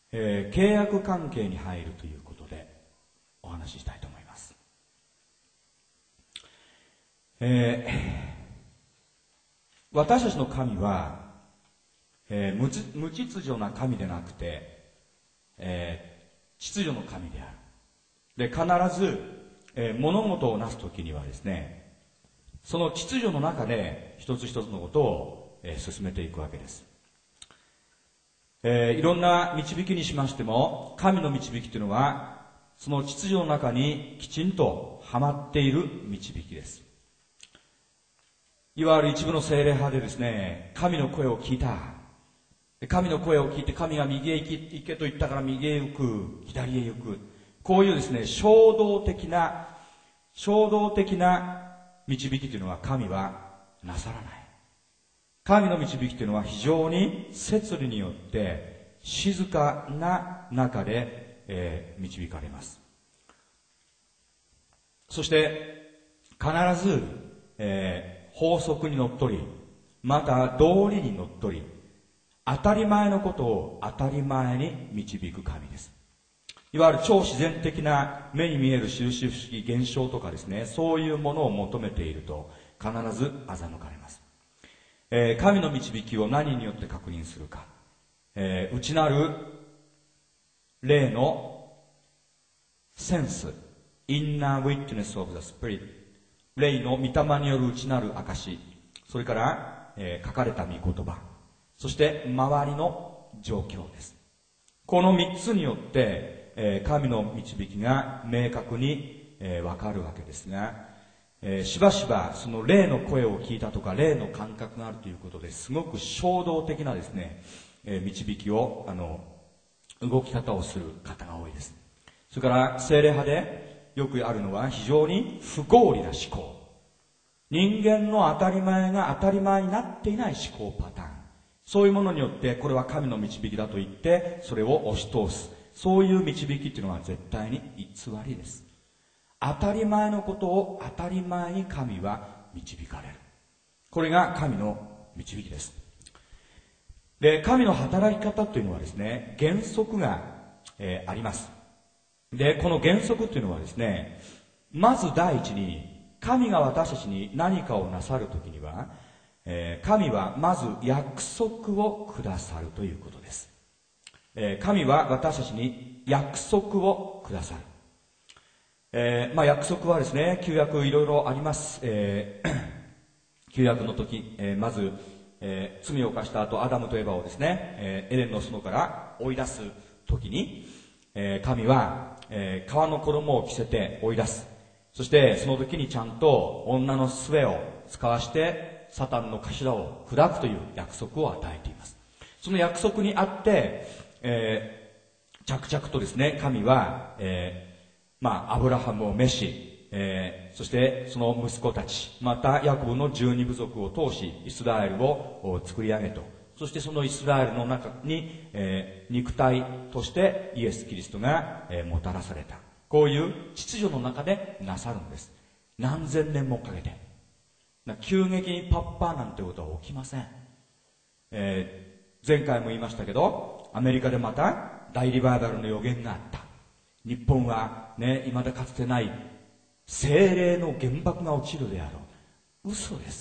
契約関係に入るということでお話ししたいと思います。私たちの神は、無秩序な神でなくて、秩序の神である。で、必ず、物事をなすときにはですね、その秩序の中で一つ一つのことを、進めていくわけです。いろんな導きにしましても、神の導きというのはその秩序の中にきちんとはまっている導きです。いわゆる一部の聖霊派でですね、神の声を聞いた。神の声を聞いて神が右へ行けと言ったから右へ行く、左へ行く。こういうですね、衝動的な導きというのは神はなさらない。神の導きというのは非常に摂理によって静かな中で、導かれます。そして必ず、法則にのっとり、また道理にのっとり、当たり前のことを当たり前に導く神です。いわゆる超自然的な目に見える印不思議現象とかですね、そういうものを求めていると必ず欺かれます。神の導きを何によって確認するか、内なる霊のセンス、インナーウィットネスオブザスピリット、霊の御霊による内なる証、それから、書かれた御言葉、そして周りの状況です。この3つによって、神の導きが明確に、わかるわけですが、しばしばその霊の声を聞いたとか霊の感覚があるということですごく衝動的なですね、導きを動き方をする方が多いです。それから聖霊派でよくあるのは非常に不合理な思考、人間の当たり前が当たり前になっていない思考パターン、そういうものによってこれは神の導きだと言ってそれを押し通す、そういう導きっていうのは絶対に偽りです。当たり前のことを当たり前に神は導かれる。これが神の導きです。で、神の働き方というのはですね、原則が、あります。で、この原則というのはですね、まず第一に神が私たちに何かをなさるときには、神はまず約束をくださるということです。神は私たちに約束をくださる。約束はですね、旧約いろいろあります。旧約の時、まず、罪を犯した後アダムとエバをですね、エデンの園から追い出す時に、神は、革の衣を着せて追い出す。そしてその時にちゃんと女の杖を使わしてサタンの頭を砕くという約束を与えています。その約束にあって、着々とですね、神は、アブラハムを召し、そしてその息子たち、またヤコブの12部族を通しイスラエルを作り上げと、そしてそのイスラエルの中に、肉体としてイエス・キリストが、もたらされた、こういう秩序の中でなさるんです。何千年もかけて。急激にパッパーなんてことは起きません。前回も言いましたけど、アメリカでまた大リバイバルの予言があった。日本はね、未だかつてない精霊の原爆が落ちるであろう。嘘です。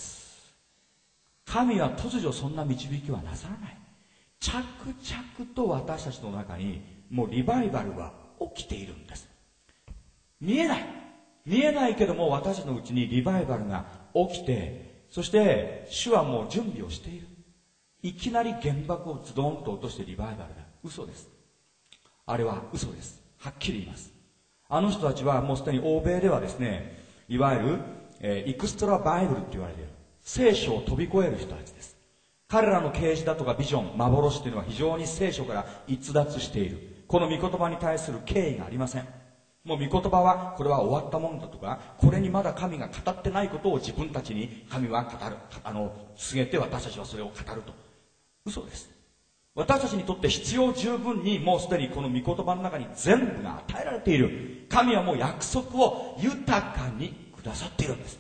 神は突如そんな導きはなさらない。着々と私たちの中にもうリバイバルが起きているんです。見えないけども私たちのうちにリバイバルが起きて、そして主はもう準備をしている。いきなり原爆をズドンと落としてリバイバルだ。嘘です。あれは嘘です。はっきり言います。あの人たちはもうすでに欧米ではですね、いわゆる、エクストラバイブルって言われている聖書を飛び越える人たちです。彼らの啓示だとかビジョン、幻というのは非常に聖書から逸脱している。この御言葉に対する敬意がありません。もう御言葉はこれは終わったものだとか、これにまだ神が語ってないことを自分たちに神は語る、告げて私たちはそれを語ると。嘘です。私たちにとって必要十分にもうすでにこの御言葉の中に全部が与えられている。神はもう約束を豊かにくださっているんです。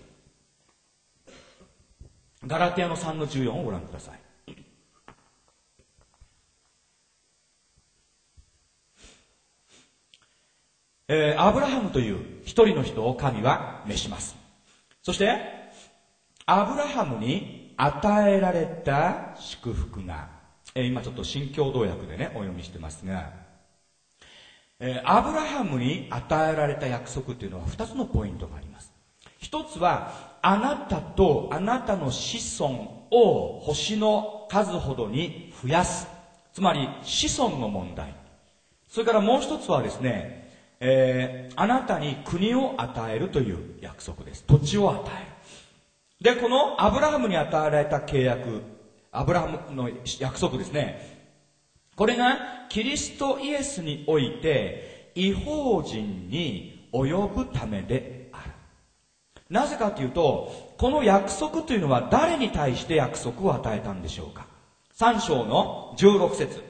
ガラティアの 3-14 をご覧ください。 アブラハムという一人の人を神は召します。そしてアブラハムに与えられた祝福が、今ちょっと新共同訳でねお読みしてますが、アブラハムに与えられた約束というのは2つのポイントがあります。一つは、あなたとあなたの子孫を星の数ほどに増やす、つまり子孫の問題。それからもう一つはですね、あなたに国を与えるという約束です。土地を与える。で、このアブラハムに与えられた契約、アブラハムの約束ですね、これがキリストイエスにおいて異邦人に及ぶためである。なぜかというと、この約束というのは誰に対して約束を与えたんでしょうか。3章の16節。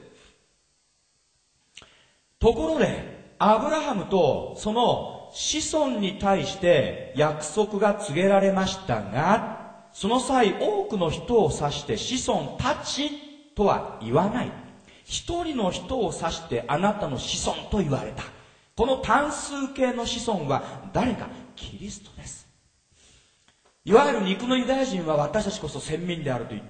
ところでアブラハムとその子孫に対して約束が告げられましたが、その際多くの人を指して子孫たちとは言わない。一人の人を指してあなたの子孫と言われた。この単数形の子孫は誰か？キリストです。いわゆる肉のユダヤ人は私たちこそ先民であると言って、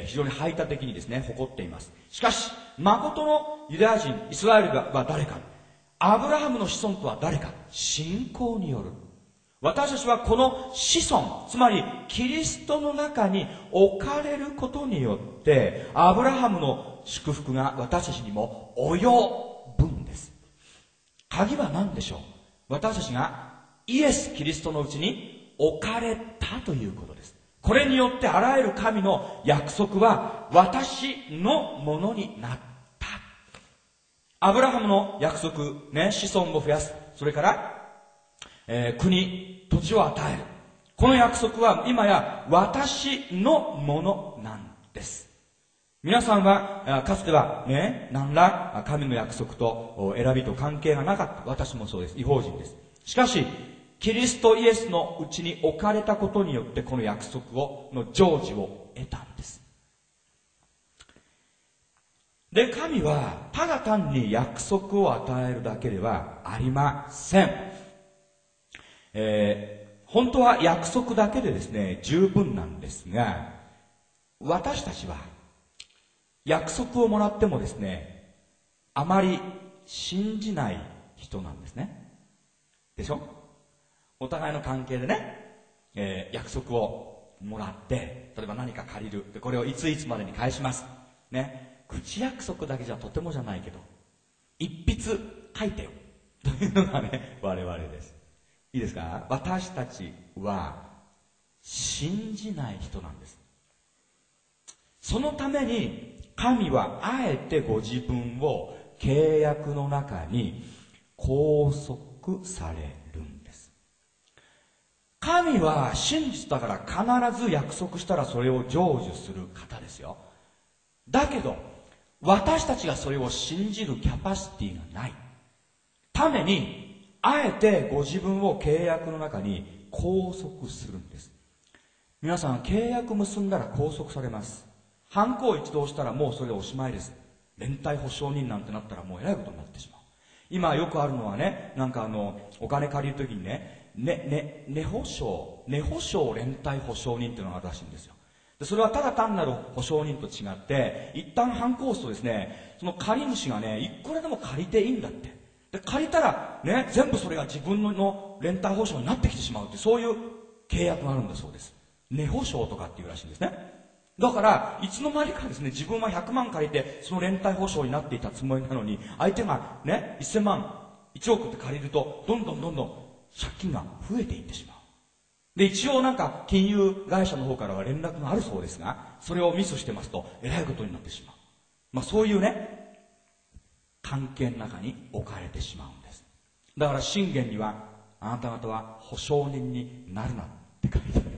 非常に排他的にですね誇っています。しかし誠のユダヤ人イスラエルは誰か？アブラハムの子孫とは誰か？信仰による。私たちはこの子孫、つまりキリストの中に置かれることによってアブラハムの祝福が私たちにも及ぶんです。鍵は何でしょう？私たちがイエス・キリストのうちに置かれたということです。これによってあらゆる神の約束は私のものになった。アブラハムの約束、ね、子孫を増やす。それから、国、土地を与える。この約束は今や私のものなんです。皆さんはかつてはね、何ら神の約束と選びと関係がなかった。私もそうです。異邦人です。しかしキリストイエスのうちに置かれたことによってこの約束の成就を得たんです。で、神はただ単に約束を与えるだけではありません。本当は約束だけでですね十分なんですが、私たちは約束をもらってもですねあまり信じない人なんですね。でしょ？お互いの関係でね、約束をもらって例えば何か借りる。でこれをいついつまでに返しますね。口約束だけじゃとてもじゃないけど一筆書いてよというのがね我々です。いいですか？私たちは信じない人なんです。そのために神はあえてご自分を契約の中に拘束されるんです。神は真実だから必ず約束したらそれを成就する方ですよ。だけど私たちがそれを信じるキャパシティがないためにあえてご自分を契約の中に拘束するんです。皆さん契約結んだら拘束されます。犯行一度したらもうそれでおしまいです。連帯保証人なんてなったらもうえらいことになってしまう。今よくあるのはね、なんかお金借りるときに根保証連帯保証人っていうのがあるらしいんですよ。でそれはただ単なる保証人と違って一旦犯行するとですね、その借り主がねいくらでも借りていいんだって。で借りたらね全部それが自分の連帯保証になってきてしまうって、そういう契約があるんだそうです。根保証とかっていうらしいんですね。だからいつの間にかですね自分は100万借りてその連帯保証になっていたつもりなのに相手がね1000万1億って借りるとどんどん借金が増えていってしまう。で一応なんか金融会社の方からは連絡があるそうですが、それをミスしてますとえらいことになってしまう。そういうね関係の中に置かれてしまうんです。だから箴言にはあなた方は保証人になるなって書いてある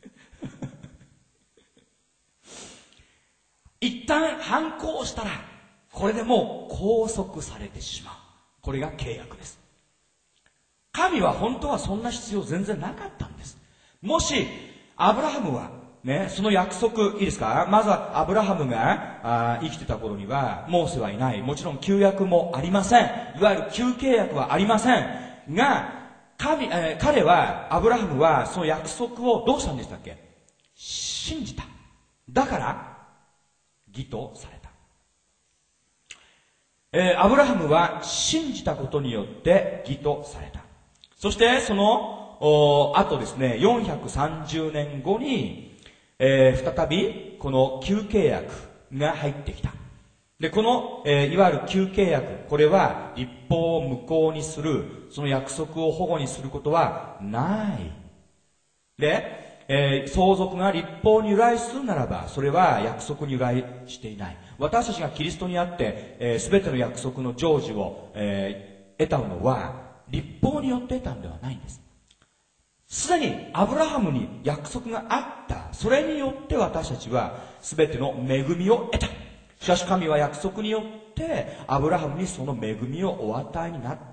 一旦反抗したらこれでもう拘束されてしまう。これが契約です。神は本当はそんな必要全然なかったんです。もしアブラハムはね、その約束、いいですか？まずはアブラハムが生きてた頃にはモーセはいない。もちろん旧約もありません。いわゆる旧契約はありません。が、彼は、アブラハムはその約束をどうしたんでしたっけ？信じた。だから、義とされた。アブラハムは信じたことによって義とされた。そしてそのあとですね、430年後に再びこの旧契約が入ってきた。で、この、いわゆる旧契約、これは立法を無効にする、その約束を保護にすることはない。で、相続が立法に由来するならば、それは約束に由来していない。私たちがキリストにあって、すべての約束の成就を、得たのは、立法によって得たんではないんです。すでにアブラハムに約束があった。それによって私たちは全ての恵みを得た。しかし神は約束によってアブラハムにその恵みをお与えになった。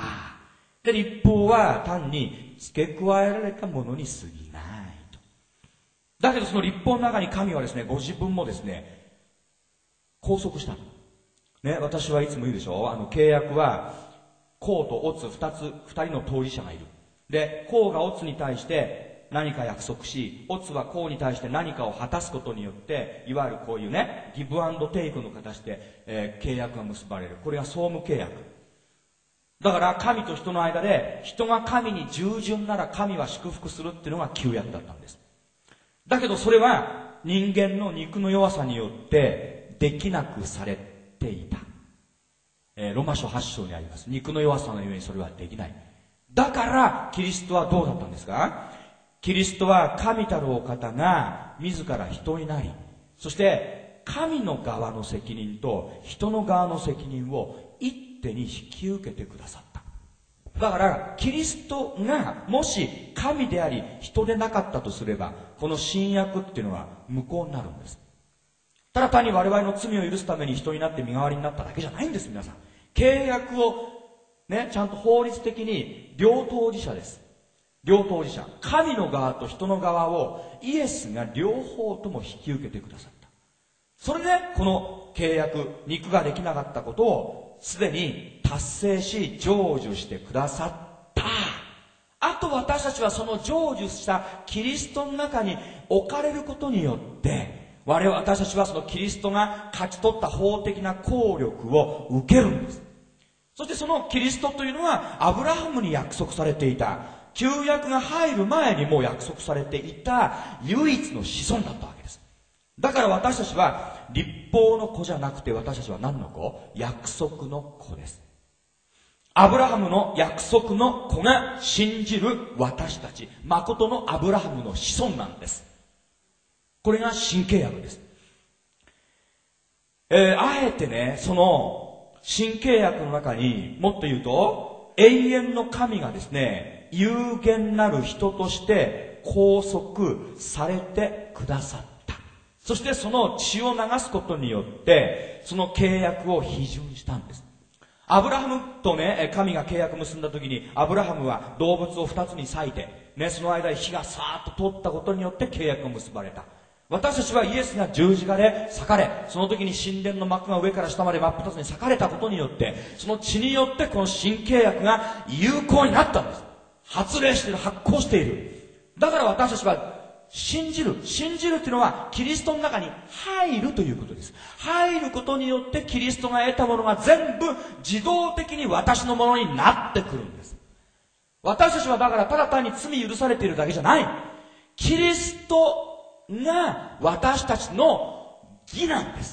で、立法は単に付け加えられたものに過ぎないと。だけどその立法の中に神はですね、ご自分もですね、拘束した。ね、私はいつも言うでしょ。契約は公とオツ二人の当事者がいる。で、公がオツに対して何か約束し、オツは公に対して何かを果たすことによって、いわゆるこういうね、ギブアンドテイクの形で、契約が結ばれる。これが総務契約。だから神と人の間で、人が神に従順なら神は祝福するっていうのが旧約だったんです。だけどそれは人間の肉の弱さによってできなくされていた。ロマ書8章にあります。肉の弱さのゆえにそれはできない。だからキリストはどうだったんですか？キリストは神たるお方が自ら人になり、そして神の側の責任と人の側の責任を一手に引き受けてくださった。だからキリストがもし神であり人でなかったとすれば、この新約っていうのは無効になるんです。ただ単に我々の罪を許すために人になって身代わりになっただけじゃないんです。皆さん、契約をね、ちゃんと法律的に両当事者です。両当事者。神の側と人の側をイエスが両方とも引き受けてくださった。それでこの契約、肉ができなかったことをすでに達成し成就してくださった。あと私たちはその成就したキリストの中に置かれることによって私たちはそのキリストが勝ち取った法的な効力を受けるんです。そしてそのキリストというのはアブラハムに約束されていた、旧約が入る前にもう約束されていた唯一の子孫だったわけです。だから私たちは立法の子じゃなくて、私たちは何の子？約束の子です。アブラハムの約束の子が信じる私たち、誠のアブラハムの子孫なんです。これが新契約です。あえてね、その新契約の中にもっと言うと、永遠の神がですね、有限なる人として拘束されてくださった。そしてその血を流すことによってその契約を批准したんです。アブラハムとね、神が契約結んだ時に、アブラハムは動物を2つに裂いて、ね、その間に火がさーっと通ったことによって契約が結ばれた。私たちはイエスが十字架で裂かれ、その時に神殿の幕が上から下まで真っ二つに裂かれたことによって、その血によってこの新契約が有効になったんです。発令している、発行している。だから私たちは信じるっていうのはキリストの中に入るということです。入ることによってキリストが得たものが全部自動的に私のものになってくるんです。私たちはだからただ単に罪許されているだけじゃない。キリストが私たちの義なんです。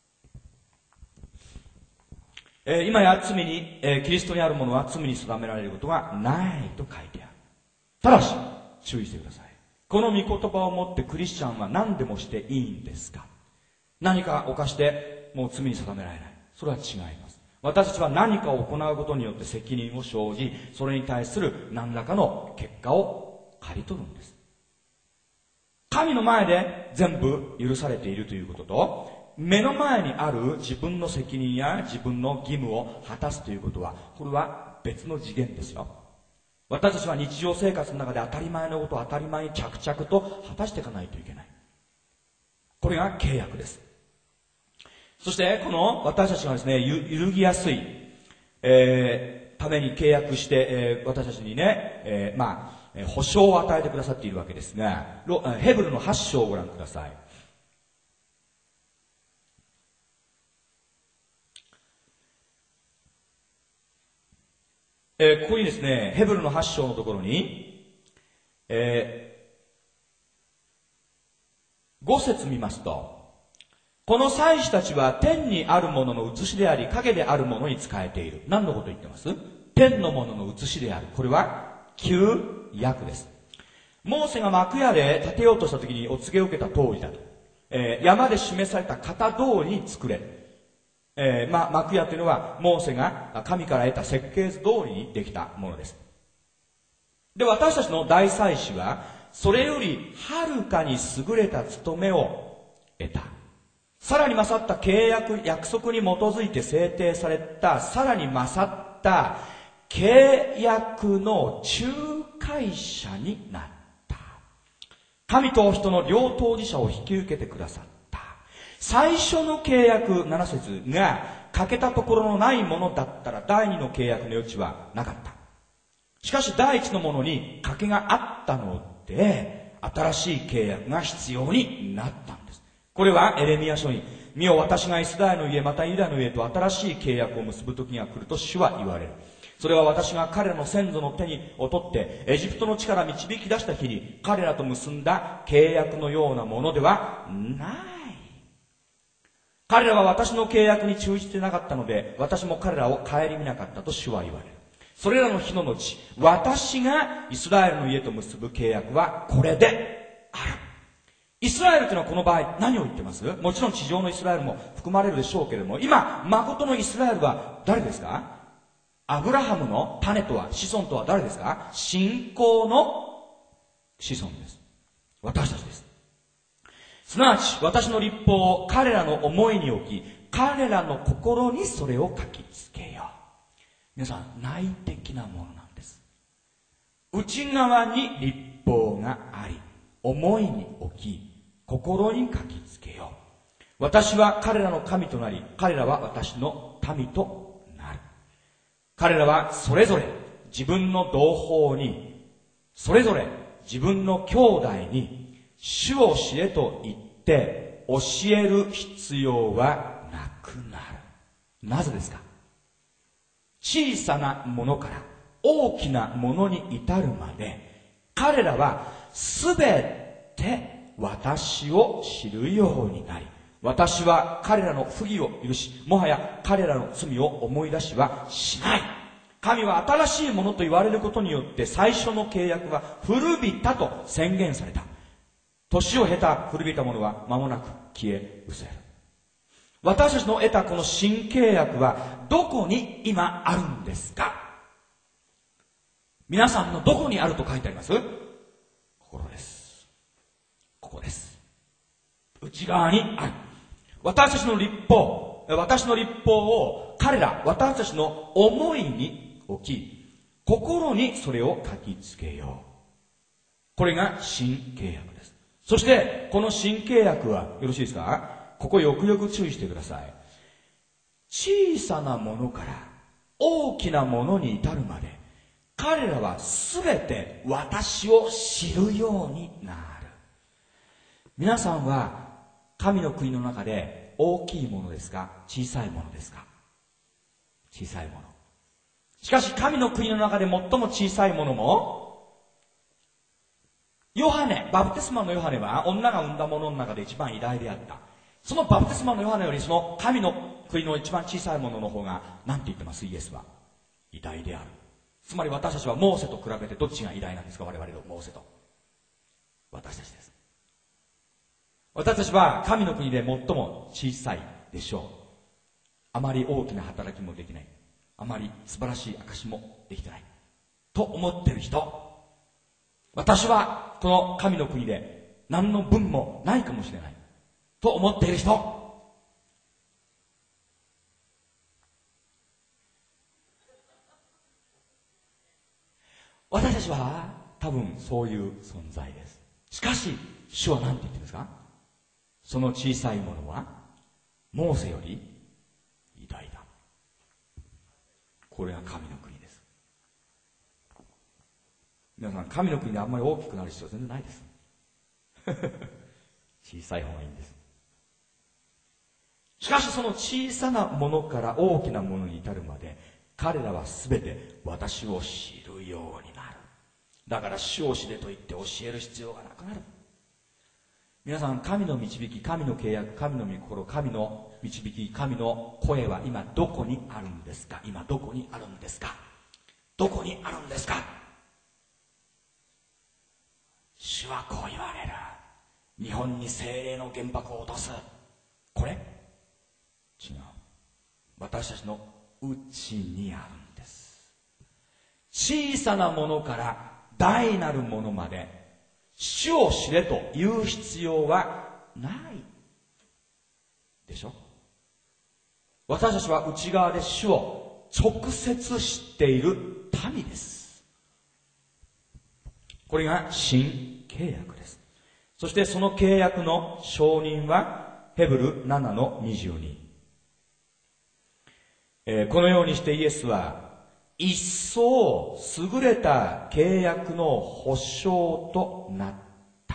今や罪に、キリストにあるものは罪に定められることがないと書いてある。ただし注意してください。この御言葉をもってクリスチャンは何でもしていいんですか？何か犯してもう罪に定められない。それは違います。私たちは何かを行うことによって責任を生じ、それに対する何らかの結果を刈り取るんです。神の前で全部許されているということと、目の前にある自分の責任や自分の義務を果たすということは、これは別の次元ですよ。私たちは日常生活の中で当たり前のことを当たり前に着々と果たしていかないといけない。 これが契約です。そしてこの私たちがですね、揺るぎやすい、ために契約して、私たちにね、保証を与えてくださっているわけですが、ヘブルの8章をご覧ください。ここにですね、ヘブルの8章のところに、5節見ますと、この祭司たちは天にあるものの写しであり、影であるものに仕えている。何のこと言ってます？天のものの写しである。これは旧約です。モーセが幕屋で建てようとした時にお告げを受けた通りだと。山で示された型通りに作れ。幕屋というのはモーセが神から得た設計図通りにできたものです。で、私たちの大祭司はそれよりはるかに優れた務めを得た。さらに勝った契約、約束に基づいて制定された、さらに勝った契約の仲介者になった。神と人の両当事者を引き受けてくださった。最初の契約7節が欠けたところのないものだったら第2の契約の余地はなかった。しかし第1のものに欠けがあったので新しい契約が必要になったんです。これはエレミヤ書に、見よ私がイスラエルの家またユダの家と新しい契約を結ぶ時が来ると主は言われる。それは私が彼らの先祖の手にを取ってエジプトの地から導き出した日に彼らと結んだ契約のようなものではない。彼らは私の契約に忠実でなかったので、私も彼らを顧みなかったと主は言われる。それらの日の後、私がイスラエルの家と結ぶ契約はこれである。イスラエルというのはこの場合何を言ってます？もちろん地上のイスラエルも含まれるでしょうけれども、今、誠のイスラエルは誰ですか？アブラハムの種とは、子孫とは誰ですか？信仰の子孫です。私たちです。すなわち私の律法を彼らの思いに置き、彼らの心にそれを書きつけよう。皆さん、内的なものなんです。内側に律法があり、思いに置き、心に書きつけよう。私は彼らの神となり、彼らは私の民となる。彼らはそれぞれ自分の同胞に、それぞれ自分の兄弟に、主を知れと言って教える必要はなくなる。なぜですか？小さなものから大きなものに至るまで、彼らはすべて私を知るようになり、私は彼らの不義を許し、もはや彼らの罪を思い出しはしない。神は新しいものと言われることによって最初の契約は古びたと宣言された。年を経た古びたものは間もなく消え失せる。私たちの得たこの新契約はどこに今あるんですか？皆さんのどこにあると書いてあります？心です。ここです。内側にある。私たちの律法、私の律法を私たちの思いに置き、心にそれを書きつけよう。これが新契約です。そしてこの新契約はよろしいですか？ここよくよく注意してください。小さなものから大きなものに至るまで、彼らはすべて私を知るようになる。皆さんは神の国の中で大きいものですか？小さいものですか？小さいもの。しかし神の国の中で最も小さいものも、バプテスマのヨハネは女が産んだものの中で一番偉大であった。そのバプテスマのヨハネよりその神の国の一番小さいものの方が何て言ってます？イエスは偉大である。つまり私たちはモーセと比べてどっちが偉大なんですか？我々のモーセと私たちです。私たちは神の国で最も小さいでしょう。あまり大きな働きもできない、あまり素晴らしい証もできてないと思っている人、私はこの神の国で何の分もないかもしれないと思っている人、私たちは多分そういう存在です。しかし主は何て言ってるんですか？ その小さいものはモーセより偉大だ。これが神の国です。皆さん、神の国であんまり大きくなる必要は全然ないです小さい方がいいんです。しかしその小さなものから大きなものに至るまで、彼らは全て私を知るようになる。だから主を知れと言って教える必要がなくなる。皆さん、神の導き、神の契約、神の御心、神の導き、神の声は今どこにあるんですか？今どこにあるんですか？どこにあるんですか？主はこう言われる。日本に聖霊の原爆を落とす。これ違う。私たちの内にあるんです。小さなものから大なるものまで主を知れという必要はないでしょ。私たちは内側で主を直接知っている民です。これが新契約です。そしてその契約の証人はヘブル7の22、このようにしてイエスは一層優れた契約の保証となった。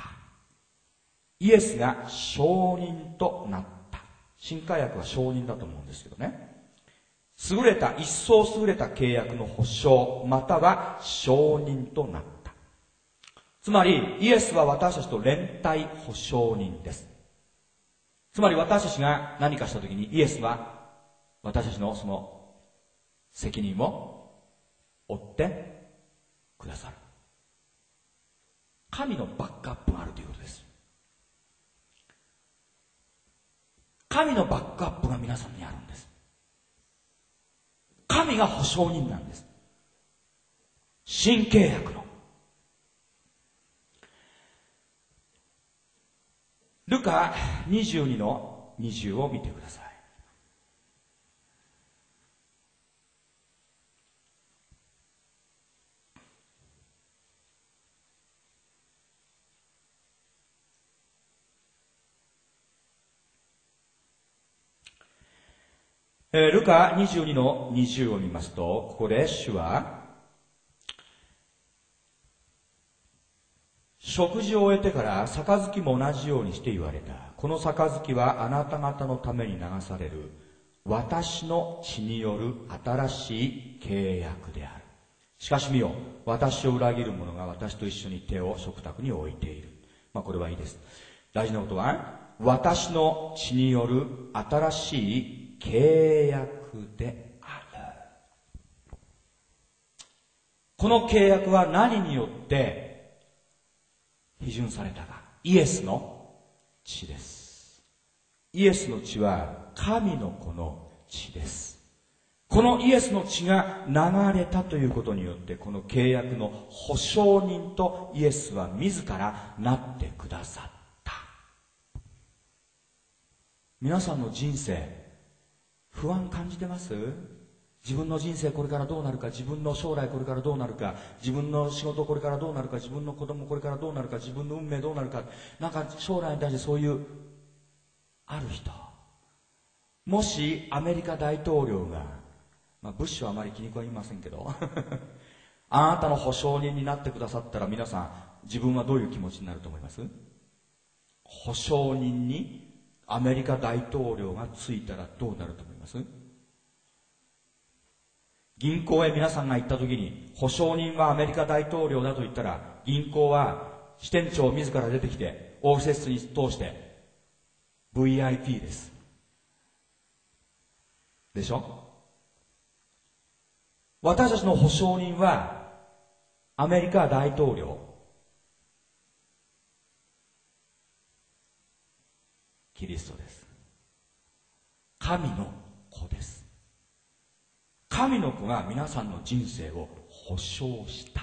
イエスが証人となった。新契約は証人だと思うんですけどね。優れた、一層優れた契約の保証または証人となった。つまりイエスは私たちと連帯保証人です。つまり私たちが何かしたときにイエスは私たちのその責任を追ってくださる。神のバックアップがあるということです。神のバックアップが皆さんにあるんです。神が保証人なんです。新契約のルカ22の20を見てください。ルカ22の20を見ますと、ここで主は食事を終えてから杯も同じようにして言われた。この杯はあなた方のために流される私の血による新しい契約である。しかし見よ、私を裏切る者が私と一緒に手を食卓に置いている。これはいいです。大事なことは私の血による新しい契約である。この契約は何によって批准されたか。イエスの血です。イエスの血は神の子の血です。このイエスの血が流れたということによって、この契約の保証人とイエスは自らなってくださった。皆さんの人生不安感じてます？自分の人生これからどうなるか、自分の将来これからどうなるか、自分の仕事これからどうなるか、自分の子供これからどうなるか、自分の運命どうなるか、なんか将来に対してそういうある人、もしアメリカ大統領が、ブッシュはあまり気に食いませんけどあなたの保証人になってくださったら、皆さん自分はどういう気持ちになると思います？保証人にアメリカ大統領がついたらどうなると思います？銀行へ皆さんが行った時に、保証人はアメリカ大統領だと言ったら、銀行は支店長自ら出てきて応接室に通して VIP です。でしょ？私たちの保証人はアメリカ大統領、キリストです。神の子です。神の子が皆さんの人生を保証した。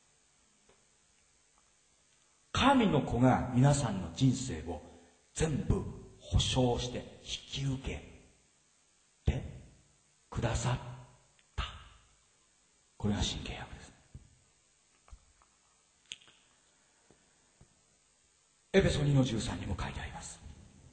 神の子が皆さんの人生を全部保証して引き受けてくださった。これが新契約です。エペソ2の13にも書いてあります。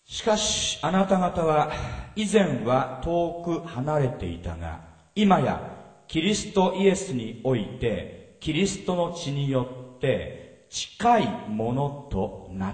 しかしあなた方は以前は遠く離れていたが、今やキリストイエスにおいてキリストの血によって近いものとなった。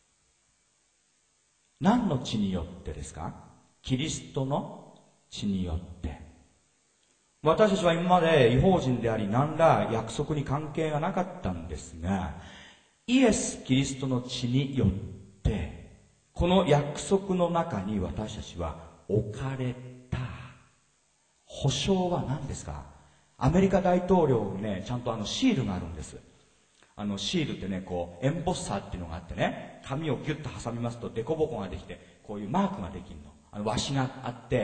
何の血によってですか？キリストの血によって。私たちは今まで異邦人であり、何ら約束に関係がなかったんですが、イエス・キリストの血によってこの約束の中に私たちは置かれた。保証は何ですか？アメリカ大統領にね、ちゃんとシールがあるんです。シールってね、こうエンボッサーっていうのがあってね、紙をギュッと挟みますとデコボコができて、こういうマークができるの。和紙があって、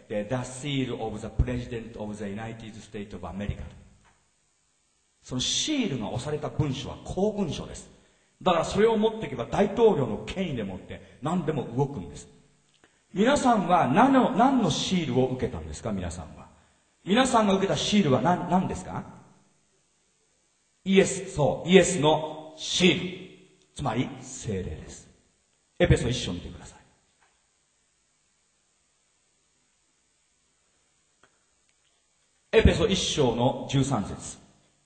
で The Seal of the President of the United States of America。 そのシールが押された文書は公文書です。だからそれを持っていけば大統領の権威でもって何でも動くんです。皆さんは何のシールを受けたんですか？皆さんが受けたシールは何ですか？イエスのシール、つまり聖霊です。エペソ1章見てください。エペソ1章の13節。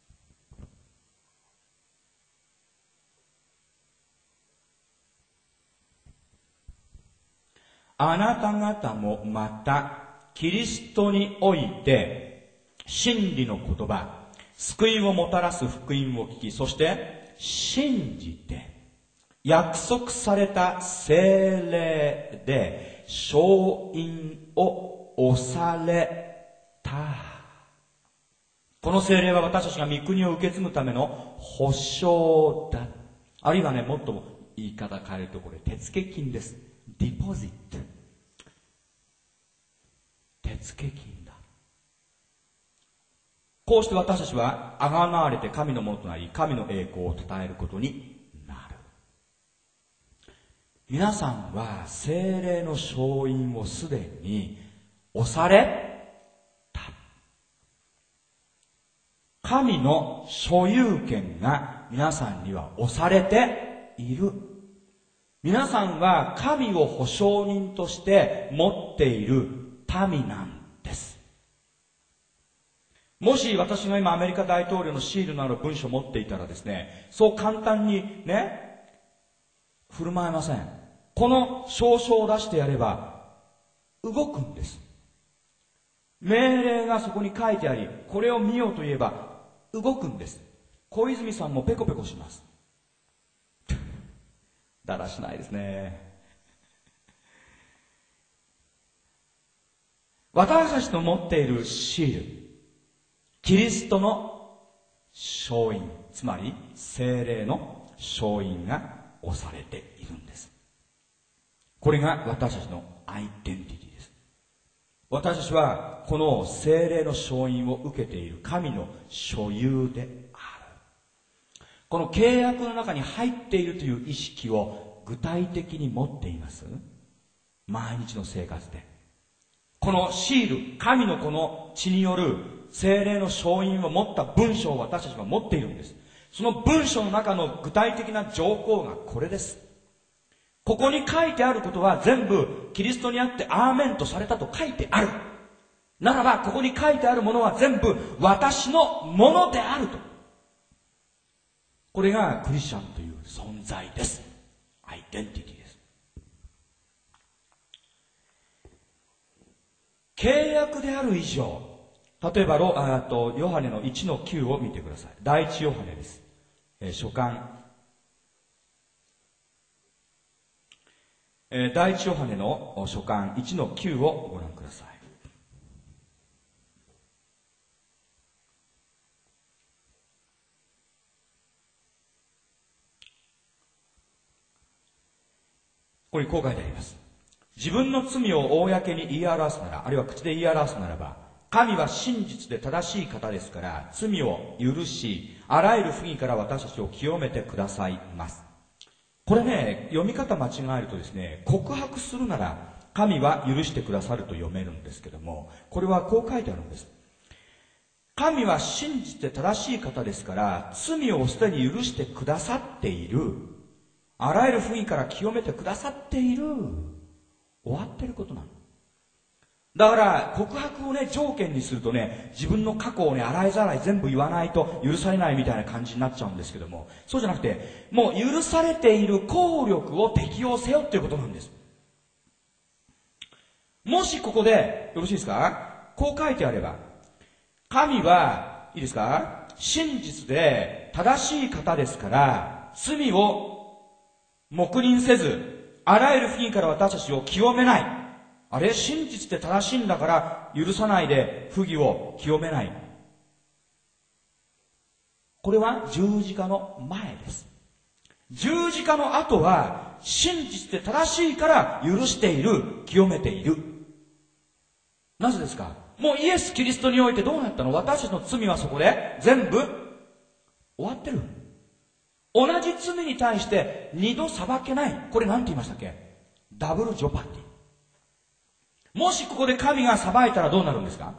あなた方もまたキリストにおいて真理の言葉、救いをもたらす福音を聞き、そして信じて約束された聖霊で勝因を押された。この聖霊は私たちが御国を受け継ぐための保証だ。あるいはね、もっと言い方変えるとこれ手付金です。ディポジット、手付金だ。こうして私たちは贖われて神のものとなり、神の栄光を称えることになる。皆さんは聖霊の勝因をすでに押された。神の所有権が皆さんには押されている。皆さんは神を保証人として持っている民なんです。もし私が今アメリカ大統領のシールのある文書を持っていたらですね、そう簡単にね、振る舞えません。この証書を出してやれば動くんです。命令がそこに書いてあり、これを見ようと言えば動くんです。小泉さんもペコペコします。だらしないですね。私たちの持っているシール、キリストの勝因、つまり聖霊の勝因が押されているんです。これが私たちのアイデンティティです。私たちはこの聖霊の勝因を受けている神の所有である。この契約の中に入っているという意識を具体的に持っています？毎日の生活でこのシール、神のこの血による聖霊の勝因を持った文章を私たちは持っているんです。その文章の中の具体的な条項がこれです。ここに書いてあることは全部キリストにあってアーメンとされたと書いてあるならば、ここに書いてあるものは全部私のものであると。これがクリスチャンという存在です。アイデンティティです。契約である以上、例えばヨハネの 1-9 を見てください。第一ヨハネです。書簡、第一ヨハネの書簡 1-9 をご覧ください。これにこう書いてあります。自分の罪を公に言い表すなら、あるいは口で言い表すならば、神は真実で正しい方ですから、罪を許し、あらゆる不義から私たちを清めてくださいます。これね、読み方間違えるとですね、告白するなら神は許してくださると読めるんですけども、これはこう書いてあるんです。神は真実で正しい方ですから、罪をすでに許してくださっている。 あらゆる不義から清めてくださっている。終わってることなの。だから告白をね条件にするとね、自分の過去をね洗いざらい全部言わないと許されないみたいな感じになっちゃうんですけども、そうじゃなくて、もう許されている効力を適用せよっていうことなんです。もしここでよろしいですか、こう書いてあれば、神はいいですか、真実で正しい方ですから、罪を黙認せず、あらゆる不義から私たちを清めない。あれ、真実で正しいんだから許さないで不義を清めない。これは十字架の前です。十字架の後は真実で正しいから許している、清めている。なぜですか。もうイエス・キリストにおいてどうなったの。私たちの罪はそこで全部終わってる。同じ罪に対して二度裁けない。これ何て言いましたっけ。ダブルジョパティ。もしここで神が裁いたらどうなるんですか。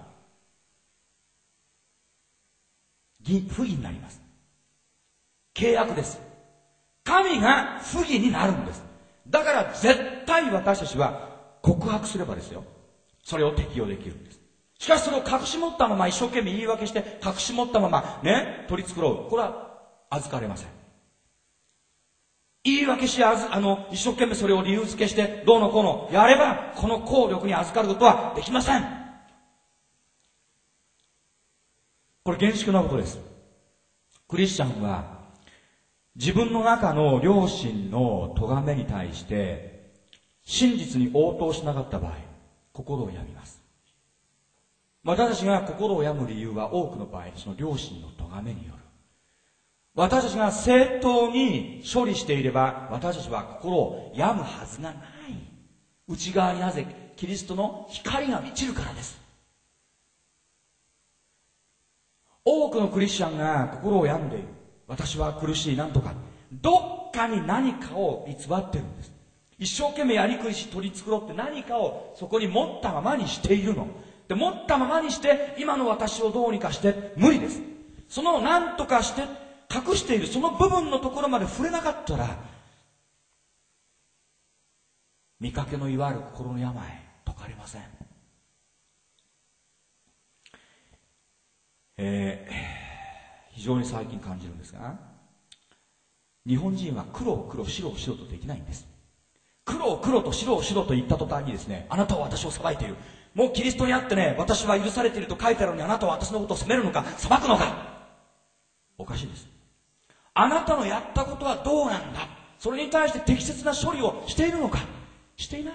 不義になります。契約です。神が不義になるんです。だから絶対私たちは告白すればですよ、それを適用できるんです。しかしそれを隠し持ったまま、一生懸命言い訳して隠し持ったままね取り繕う、これは預かれません。言い訳し一生懸命それを理由付けしてどうのこうのやれば、この効力に預かることはできません。これ厳粛なことです。クリスチャンは自分の中の良心の咎めに対して真実に応答しなかった場合、心を病みます。私たちが心を病む理由は多くの場合、その良心の咎めによる。私たちが正当に処理していれば、私たちは心を病むはずがない。内側になぜキリストの光が満ちるからです。多くのクリスチャンが心を病んでいる。私は苦しい、なんとか。どっかに何かを偽ってるんです。一生懸命やりくりし取り繕って何かをそこに持ったままにしているの。で、持ったままにして今の私をどうにかして無理です。その何とかして隠しているその部分のところまで触れなかったら、見かけのいわゆる心の病解かれません。非常に最近感じるんですが、日本人は黒を黒、白を白とできないんです。黒を黒と白を白と言った途端にですね、あなたは私を裁いている、もうキリストにあってね私は許されていると書いてあるのに、あなたは私のことを責めるのか裁くのか。おかしいです。あなたのやったことはどうなんだ、それに対して適切な処理をしているのか、していない。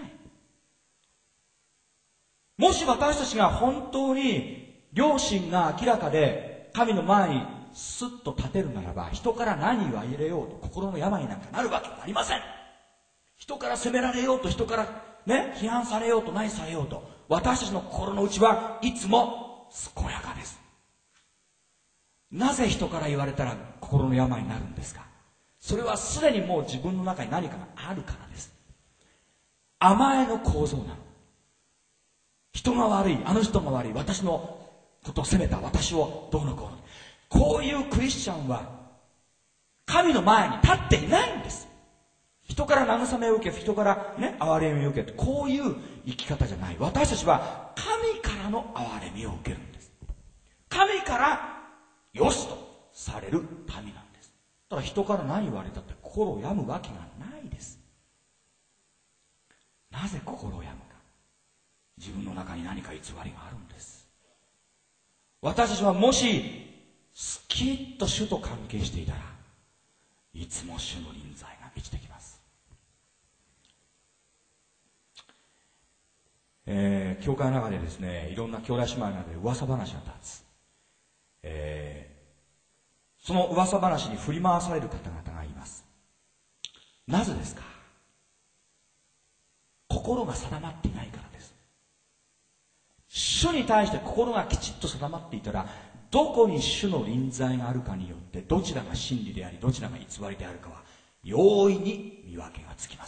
もし私たちが本当に良心が明らかで神の前にスッと立てるならば、人から何言われようと心の病になんかなるわけがありません。人から責められようと、人からね批判されようと、何されようと、私たちの心の内はいつも健やかです。なぜ人から言われたら心の病になるんですか。それはすでにもう自分の中に何かがあるからです。甘えの構造なの。人が悪い、あの人が悪い、私のことを責めた、私をどうのこうの。こういうクリスチャンは神の前に立っていないんです。人から慰めを受け、人からね憐れみを受けて、こういう生き方じゃない。私たちは神からの憐れみを受けるんです。神からよしとされる民なんです。だから人から何言われたって心を病むわけがないです。なぜ心を病むか。自分の中に何か偽りがあるんです。私たちはもしスキッと主と関係していたら、いつも主の臨在が満ちてきます。教会の中でですね、いろんな兄弟姉妹の中で噂話が立つ。その噂話に振り回される方々がいます。なぜですか。心が定まっていないからです。主に対して心がきちっと定まっていたら、どこに主の臨在があるかによってどちらが真理でありどちらが偽りであるかは容易に見分けがつきます。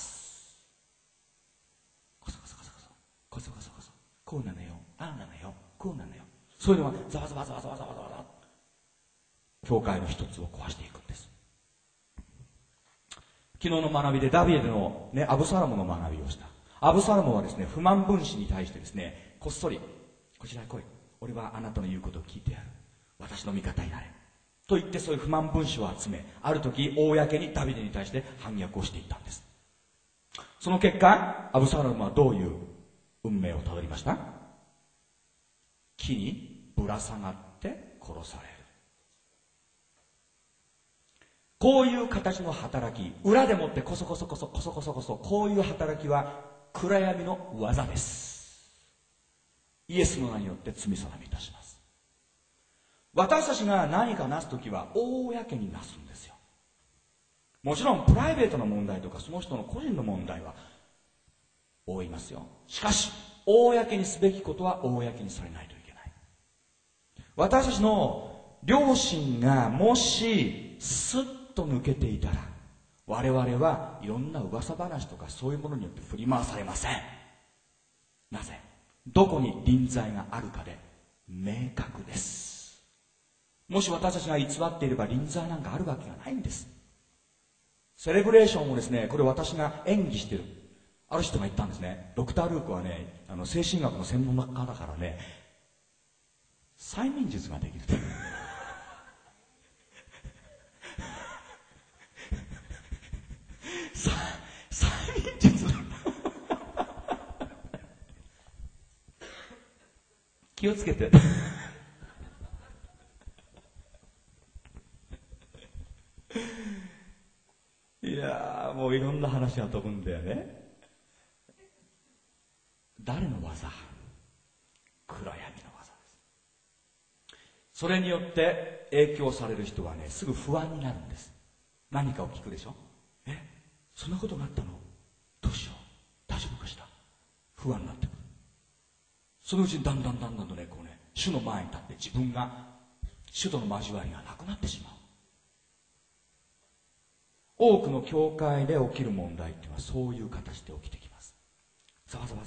こそこそこそこそこそこそこそ、こうなのよ、ああなのよ、こうなのよ、そういうのがざわざわざわざわざわざわ教会の一つを壊していくんです。 昨日の学びでダビデの、アブサロムの学びをした。アブサロムはですね、不満分子に対してですね、こっそり、こちらへ来い。俺はあなたの言うことを聞いてやる。私の味方になれ。と言って、そういう不満分子を集め、ある時、公にダビデに対して反逆をしていったんです。その結果、アブサロムはどういう運命をたどりました？木にぶら下がって殺される。こういう形の働き、裏でもってこそこそこういう働きは暗闇の技です。イエスの名によって罪定めいたします。私たちが何かなすときは公になすんですよ。もちろんプライベートな問題とかその人の個人の問題は多いますよ。しかし公にすべきことは公にされないといけない。私たちの良心がもしスッと抜けていたら、我々はいろんな噂話とかそういうものによって振り回されません。なぜ？どこに臨在があるかで明確です。もし私たちが偽っていれば臨在なんかあるわけがないんです。セレブレーションをですね、これ私が演技してるある人が言ったんですね。ドクター・ルークはね、精神学の専門家だからね、催眠術ができる催眠術気をつけていやー、もういろんな話が飛ぶんだよね。誰の技？暗闇の技です。それによって影響される人はね、すぐ不安になるんです。何かを聞くでしょ。そんなことがあったの？どうしよう、大丈夫かしら。不安になってくる。そのうちにだんだんとね、こうね、主の前に立って自分が主との交わりがなくなってしまう。多くの教会で起きる問題っていうのはそういう形で起きてきます。ざわざわ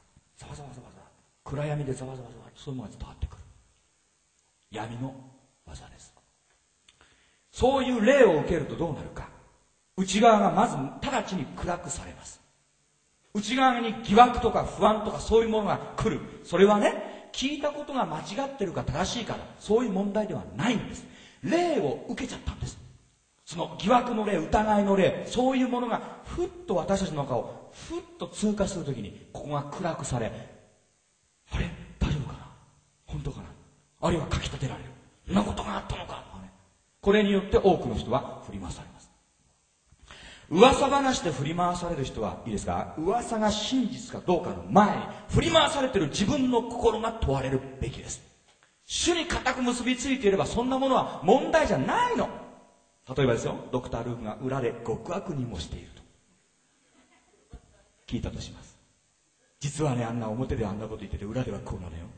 暗闇でざわざわそういうものが伝わってくる。闇の技です。そういう霊を受けるとどうなるか。内側がまず直ちに暗くされます。内側に疑惑とか不安とかそういうものが来る。それはね、聞いたことが間違ってるか正しいかそういう問題ではないんです。霊を受けちゃったんです。その疑惑の霊、疑いの霊、そういうものがふっと私たちの中をふっと通過するときに、ここが暗くされ、あれ大丈夫かな、本当かな、あるいはかき立てられる、そんなことがあったのか、これによって多くの人は振り回されます。噂話で振り回される人はいいですか、噂が真実かどうかの前に振り回されている自分の心が問われるべきです。主に固く結びついていればそんなものは問題じゃないの。例えばですよ、ドクター・ルークが裏で極悪人をしていると聞いたとします。実はね、あんな表であんなこと言ってて裏ではこうなのよ。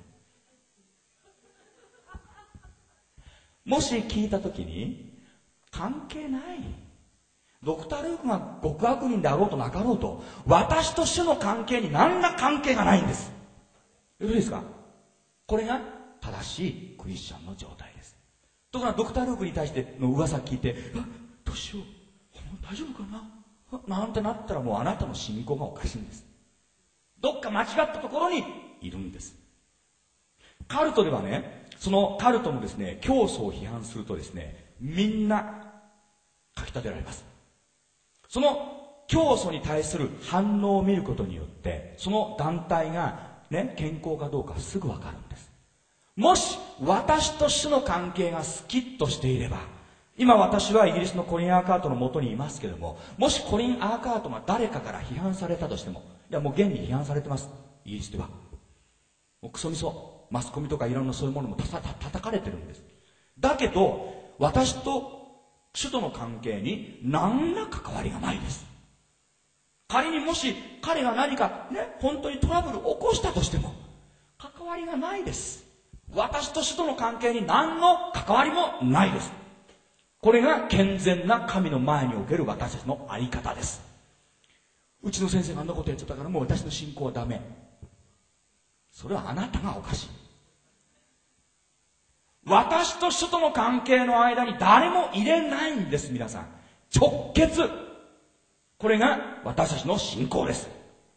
もし聞いたときに関係ない。ドクター・ルークが極悪人であろうとなかろうと、私と主の関係に何ら関係がないんです。よろしいですか。これが正しいクリスチャンの状態です。ところがドクター・ルークに対しての噂聞いて、どうしよう、大丈夫かななんてなったら、もうあなたの信仰がおかしいんです。どっか間違ったところにいるんです。カルトではね、そのカルトのですね、教祖を批判するとですね、みんな書き立てられます。その教祖に対する反応を見ることによって、その団体がね、健康かどうかすぐわかるんです。もし私と主の関係がスキッとしていれば、今私はイギリスのコリン・アーカートの元にいますけれども、もしコリン・アーカートが誰かから批判されたとしても、いやもう現に批判されてます、イギリスでは。もうクソみそ、マスコミとかいろんなそういうものも叩かれてるんです。だけど私と主との関係に何ら関わりがないです。仮にもし彼が何かね、本当にトラブルを起こしたとしても関わりがないです。私と主との関係に何の関わりもないです。これが健全な神の前における私たちのあり方です。うちの先生があんなことやっちゃったからもう私の信仰はダメ。それはあなたがおかしい。私と主との関係の間に誰も入れないんです。皆さん直結。 これが私たちの信仰です。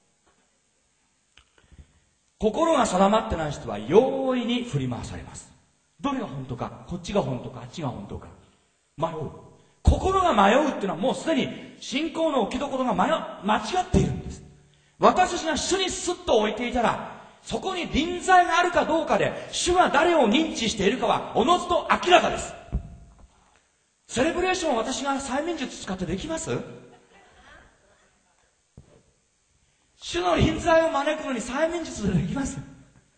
心が定まってない人は容易に振り回されます。どれが本当か、こっちが本当か、あっちが本当か、迷う。心が迷うっていうのはもうすでに信仰の置きどころが間違っているんです。私たちが主にスッと置いていたら、そこに臨在があるかどうかで、主が誰を認知しているかはおのずと明らかです。セレブレーションを私が催眠術使ってできます？主の臨在を招くのに催眠術でできます？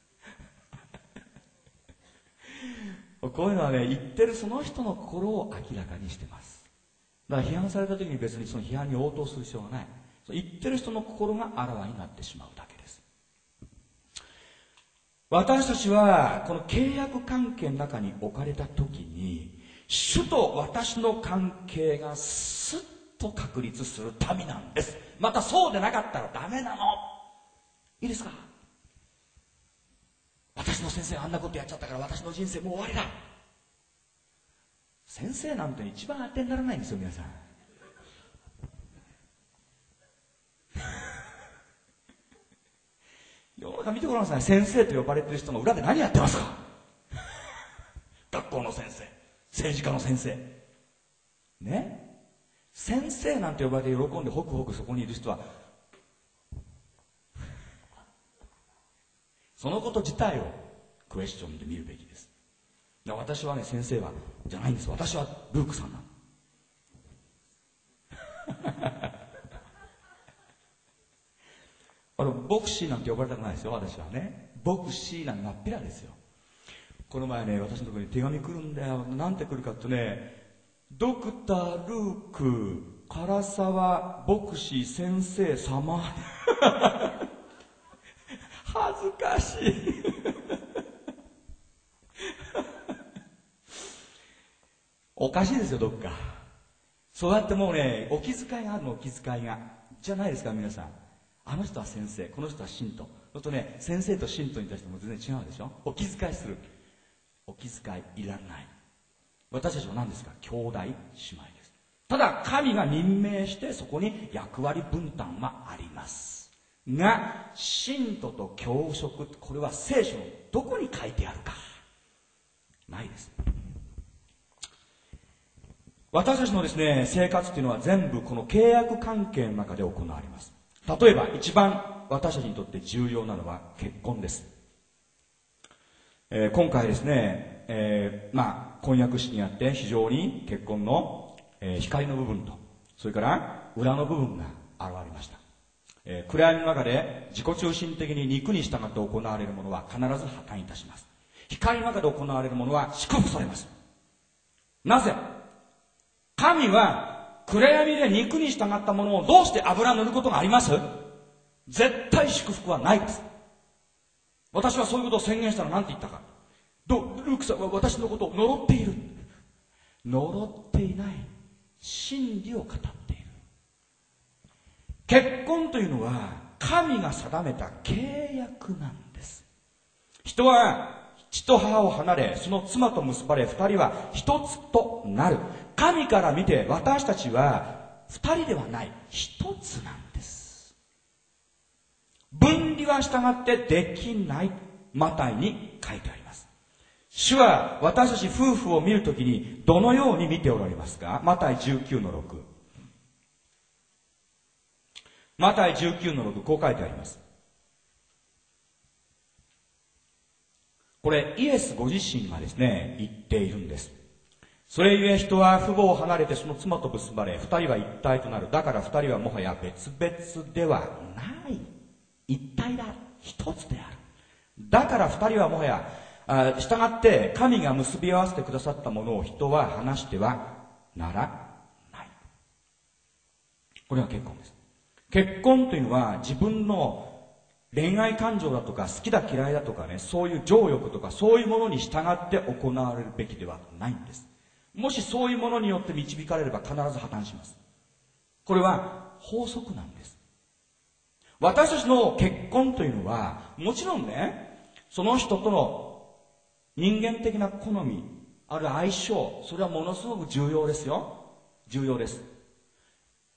こういうのはね、言ってるその人の心を明らかにしてます。だから批判された時に別にその批判に応答する必要がない。言ってる人の心があらわになってしまうだけです。私たちはこの契約関係の中に置かれた時に、主と私の関係がスッと確立する民なんです。またそうでなかったらダメなの。いいですか？私の先生あんなことやっちゃったから私の人生もう終わりだ。先生なんて一番当てにならないんですよ、皆さん。世の中見てごらんなさい。先生と呼ばれている人の裏で何やってますか？学校の先生、政治家の先生ね。先生なんて呼ばれて喜んでホクホクそこにいる人は、そのこと自体をクエスチョンで見るべきです。私はね、先生はじゃないんです。私はルークさんなの。牧師なんて呼ばれたくないですよ、私はね。牧師なんて真っ平ですよ。この前ね、私のところに手紙来るんだよ。なんて来るかってね、ドクター・ルーク、唐沢牧師先生様。恥ずかしい。おかしいですよ、どっか。そうやってもうね、お気遣いがあるの、お気遣いが。じゃないですか、皆さん。あの人は先生、この人は信徒。そうとね、先生と信徒に対しても全然違うでしょ。お気遣いする。お気遣いいらない。私たちは何ですか？兄弟姉妹です。ただ神が任命してそこに役割分担はありますが、信徒と教職、これは聖書のどこに書いてあるかないです。私たちのですね、生活っていうのは全部この契約関係の中で行われます。例えば一番私たちにとって重要なのは結婚です。今回ですね、婚約式にあって非常に結婚の、光の部分と、それから裏の部分が現れました。暗闇の中で自己中心的に肉に従って行われるものは必ず破綻いたします。光の中で行われるものは祝福されます。なぜ？神は暗闇で肉に従ったものをどうして油塗ることがあります？絶対祝福はないです。私はそういうことを宣言したら何て言ったか。ルークさんは私のことを呪っている。呪っていない。真理を語っている。結婚というのは神が定めた契約なんです。人は父と母を離れ、その妻と結ばれ、二人は一つとなる。神から見て私たちは二人ではない、一つなんです。分離は従ってできない。マタイに書いてあります。主は私たち夫婦を見るときにどのように見ておられますか？マタイ 19-6。マタイ 19-6、こう書いてあります。これイエスご自身がですね、言っているんです。それゆえ人は父母を離れてその妻と結ばれ、二人は一体となる。だから二人はもはや別々ではない。一体だ。一つである。だから二人はもはや、従って神が結び合わせてくださったものを人は離してはならない。これが結婚です。結婚というのは自分の恋愛感情だとか好きだ嫌いだとかね、そういう情欲とかそういうものに従って行われるべきではないんです。もしそういうものによって導かれれば必ず破綻します。これは法則なんです。私たちの結婚というのはもちろんね、その人との人間的な好み、あるいは相性、それはものすごく重要ですよ。重要です。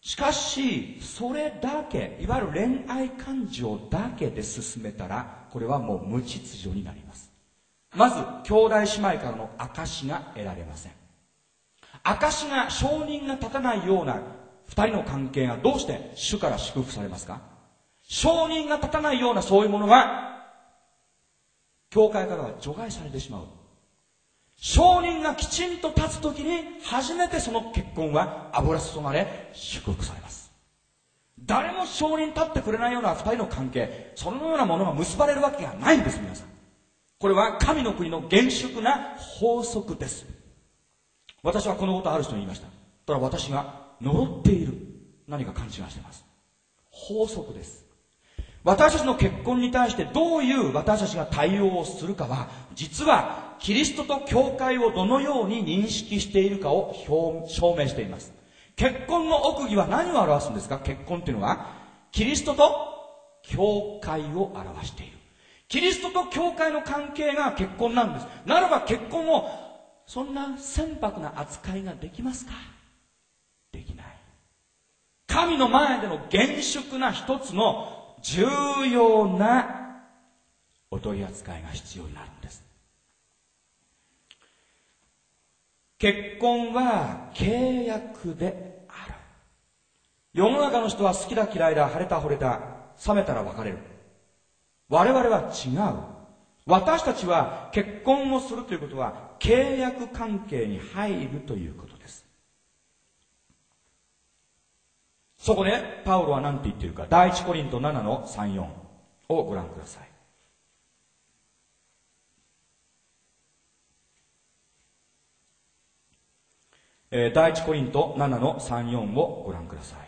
しかしそれだけ、いわゆる恋愛感情だけで進めたら、これはもう無秩序になります。まず兄弟姉妹からの証が得られません。証が、証人が立たないような二人の関係がどうして主から祝福されますか？証人が立たないようなそういうものは教会からは除外されてしまう。証人がきちんと立つときに初めてその結婚は油注がれ祝福されます。誰も証人立ってくれないような二人の関係、そのようなものが結ばれるわけがないんです。皆さん、これは神の国の厳粛な法則です。私はこのことある人に言いました。ただ私が呪っている、何か勘違いしています。法則です。私たちの結婚に対してどういう私たちが対応をするかは、実はキリストと教会をどのように認識しているかを証明しています。結婚の奥義は何を表すんですか？結婚というのはキリストと教会を表している。キリストと教会の関係が結婚なんです。ならば結婚をそんな船舶な扱いができますか？できない。神の前での厳粛な一つの重要なお取り扱いが必要になるんです。結婚は契約である。世の中の人は好きだ嫌いだ、晴れた惚れた、冷めたら別れる。我々は違う。私たちは結婚をするということは契約関係に入るということです。そこでパウロは何て言っているか、第一コリント7の3、4をご覧ください。第一コリント7の3、4をご覧くださ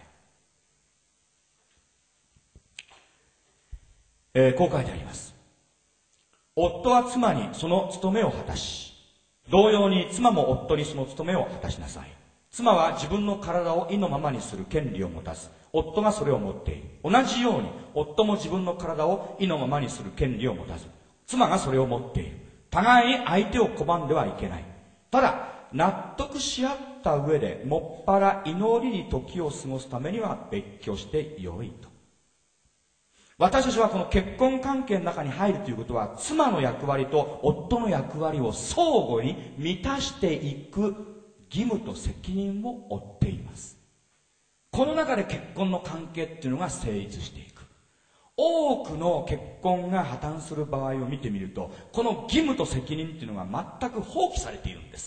い。こう書いてあります。夫は妻にその務めを果たし、同様に妻も夫にその務めを果たしなさい。妻は自分の体を意のままにする権利を持たず、夫がそれを持っている。同じように夫も自分の体を意のままにする権利を持たず、妻がそれを持っている。互いに相手を拒んではいけない。ただ納得し合った上でもっぱら祈りに時を過ごすためには別居してよいと。私たちはこの結婚関係の中に入るということは、妻の役割と夫の役割を相互に満たしていく義務と責任を負っています。この中で結婚の関係っていうのが成立していく。多くの結婚が破綻する場合を見てみると、この義務と責任っていうのが全く放棄されているんです。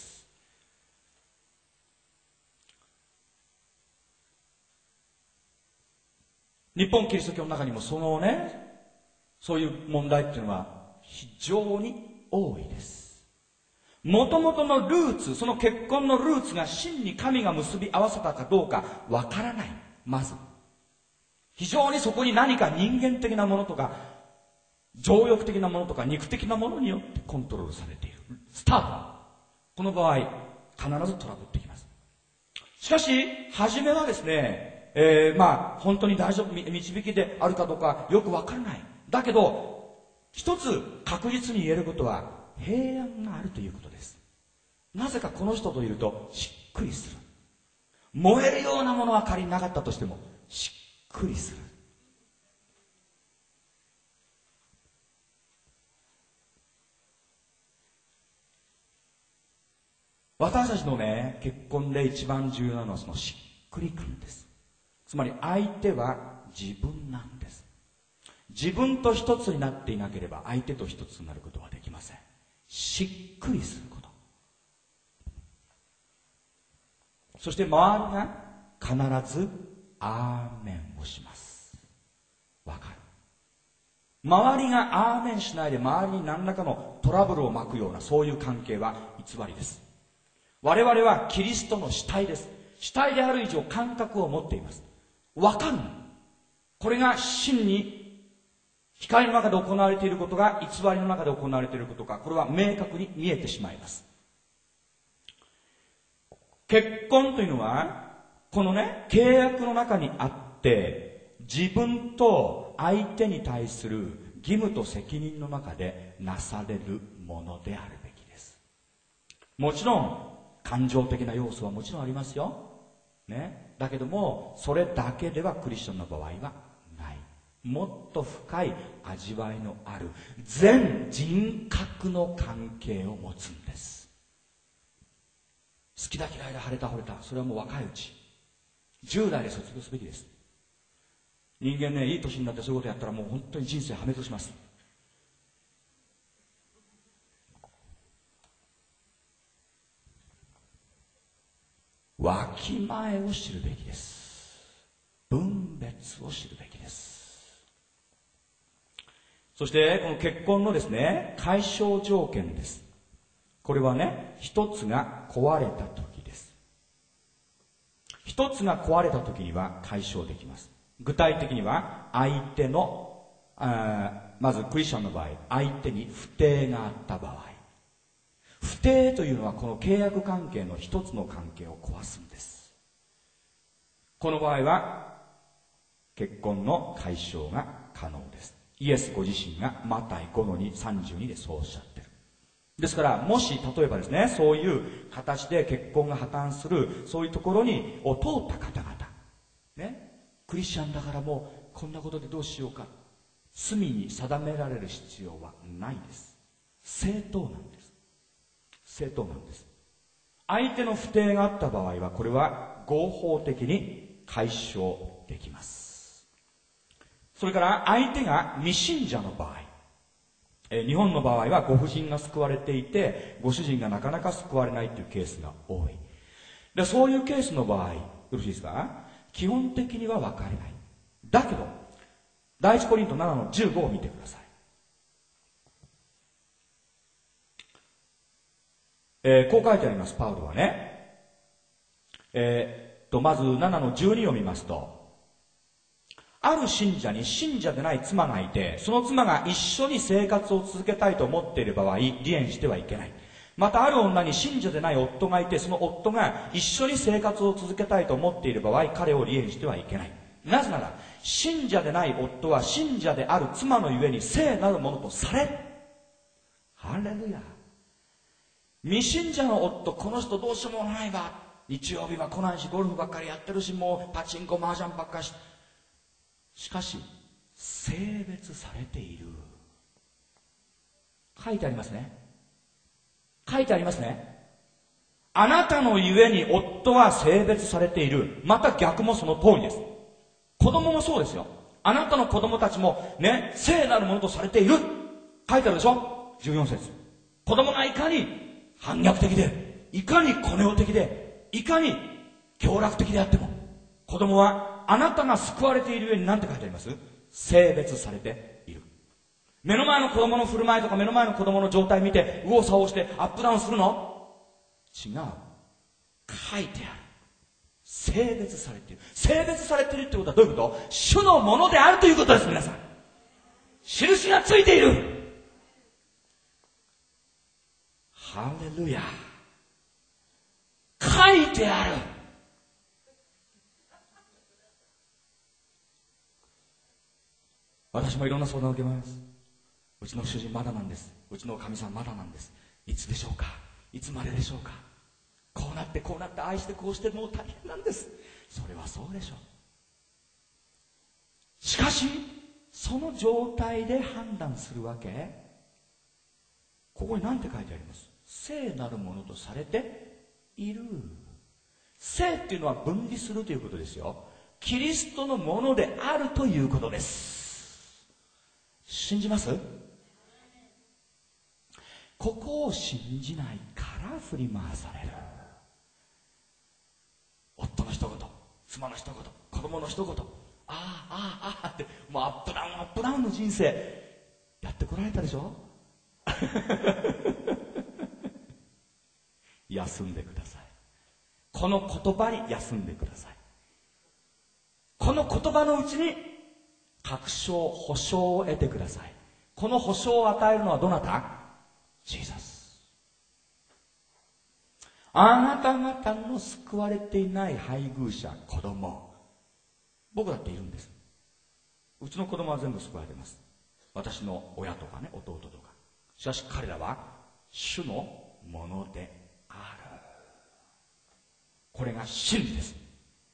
日本キリスト教の中にもそういう問題っていうのは非常に多いです。もともとのルーツ、その結婚のルーツが真に神が結び合わせたかどうかわからない。まず非常にそこに何か人間的なものとか情欲的なものとか肉的なものによってコントロールされている。スタート、この場合必ずトラブってきます。しかし初めはですね、本当に大丈夫、導きであるかどうかよくわからない。だけど一つ確実に言えることは平安があるということです。なぜかこの人といるとしっくりする。燃えるようなものは仮になかったとしてもしっくりする。私たちの結婚で一番重要なのはそのしっくり感です。つまり相手は自分なんです。自分と一つになっていなければ相手と一つになることはできません。しっくりすること、そして周りが必ずアーメンをします。わかる？周りがアーメンしないで周りに何らかのトラブルを巻くようなそういう関係は偽りです。我々はキリストの死体です。死体である以上感覚を持っています。わかる。これが真に光の中で行われていることが偽りの中で行われていることか、これは明確に見えてしまいます。結婚というのはこの契約の中にあって自分と相手に対する義務と責任の中でなされるものであるべきです。もちろん感情的な要素はもちろんありますよ。 ね、だけどもそれだけではクリスチャンの場合はない。もっと深い味わいのある全人格の関係を持つんです。好きだ嫌いだ、晴れた惚れた、それはもう若いうち10代で卒業すべきです。人間ね、いい年になってそういうことやったらもう本当に人生破滅します。わきまえを知るべきです。分別を知るべきです。そしてこの結婚のですね、解消条件です。これはね、一つが壊れた時です。一つが壊れた時には解消できます。具体的には相手のまずクリスチャンの場合、相手に不貞があった場合、不貞というのはこの契約関係の一つの関係を壊すんです。この場合は結婚の解消が可能です。イエスご自身がマタイ 5-32 でそうおっしゃってる。ですからもし例えばですね、そういう形で結婚が破綻するそういうところにを通った方々ね、クリスチャンだからもうこんなことでどうしようか、罪に定められる必要はないです。正当なんです。正当なんです。相手の不貞があった場合はこれは合法的に解消できます。それから相手が未信者の場合、日本の場合はご婦人が救われていてご主人がなかなか救われないというケースが多い。でそういうケースの場合よろしいですか、基本的には分かれない。だけど第一コリント 7-15 を見てください。こう書いてあります。パウロはね、まず 7-12 を見ますと、ある信者に信者でない妻がいて、その妻が一緒に生活を続けたいと思っている場合、離縁してはいけない。またある女に信者でない夫がいて、その夫が一緒に生活を続けたいと思っている場合、彼を離縁してはいけない。なぜなら信者でない夫は信者である妻のゆえに聖なるものとされ、ハレルヤ。未信者の夫、この人どうしようもないわ、日曜日は来ないしゴルフばっかりやってるし、もうパチンコ麻雀ばっかりしかし性別されている。書いてありますね。書いてありますね。あなたのゆえに夫は性別されている。また逆もその通りです。子供もそうですよ。あなたの子供たちもね、聖なるものとされている。書いてあるでしょ。14節。子供がいかに反逆的で、いかにコネオ的で、いかに凶楽的であっても、子供はあなたが救われている上に何て書いてあります？性別されている。目の前の子供の振る舞いとか目の前の子供の状態見て右往左往してアップダウンするの？違う。書いてある。性別されている。性別されているってことはどういうこと？主のものであるということです。皆さん、印がついている。ハレルヤ。書いてある。私もいろんな相談を受けます。うちの主人まだなんです。うちの神さんまだなんです。いつでしょうか？いつまででしょうか？こうなってこうなって愛してこうしてもう大変なんです。それはそうでしょう。しかしその状態で判断するわけ。ここに何て書いてあります？聖なるものとされている。聖っていうのは分離するということですよ。キリストのものであるということです。信じます？ここを信じないから振り回される。夫の一言、妻の一言、子供の一言、ああってもうアップダウンアップダウンの人生やってこられたでしょ。休んでください。この言葉に休んでください。この言葉のうちに確証、保証を得てください。この保証を与えるのはどなた？ジーザス。あなた方の救われていない配偶者、子供、僕だっているんです。うちの子供は全部救われています。私の親とかね、弟とか。しかし彼らは主のものである。これが真理です。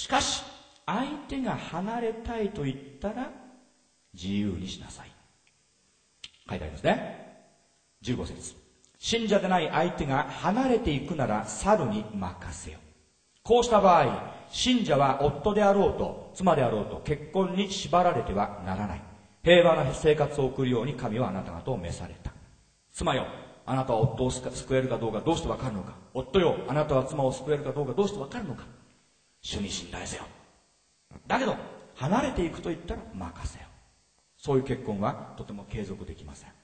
しかし相手が離れたいと言ったら自由にしなさい。書いてありますね。15節。信者でない相手が離れていくなら猿に任せよ。こうした場合、信者は夫であろうと妻であろうと結婚に縛られてはならない。平和な生活を送るように神はあなた方を召された。妻よ、あなたは夫を救えるかどうかどうしてわかるのか。夫よ、あなたは妻を救えるかどうかどうしてわかるのか。主に信頼せよ。だけど離れていくと言ったら任せよ。そういう結婚はとても継続できません。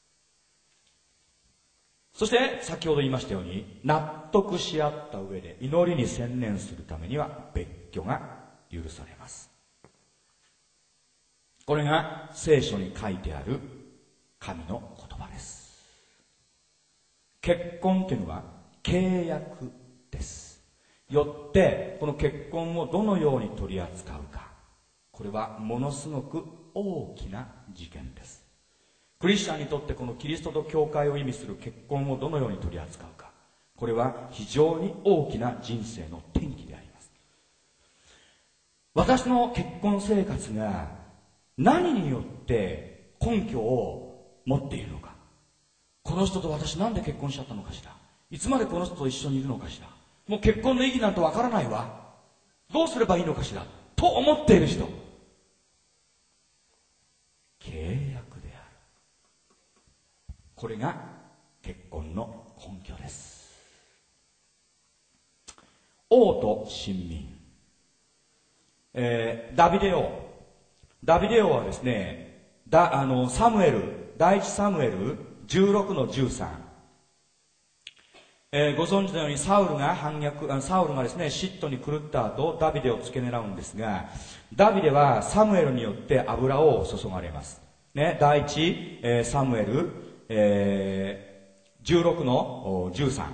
そして先ほど言いましたように、納得し合った上で祈りに専念するためには別居が許されます。これが聖書に書いてある神の言葉です。結婚というのは契約です。よってこの結婚をどのように取り扱うか、これはものすごく大きな事件です。クリスチャンにとってこのキリストと教会を意味する結婚をどのように取り扱うか、これは非常に大きな人生の転機であります。私の結婚生活が何によって根拠を持っているのか、この人と私なんで結婚しちゃったのかしら、いつまでこの人と一緒にいるのかしら、もう結婚の意義なんてわからないわ、どうすればいいのかしらと思っている人、契約である。これが結婚の根拠です。王と臣民、ダビデ王はですね、サムエル、第一サムエル16の13、ご存知のようにサウルがですね、嫉妬に狂った後ダビデを付け狙うんですが、ダビデはサムエルによって油を注がれますね。第一、サムエル、16の13、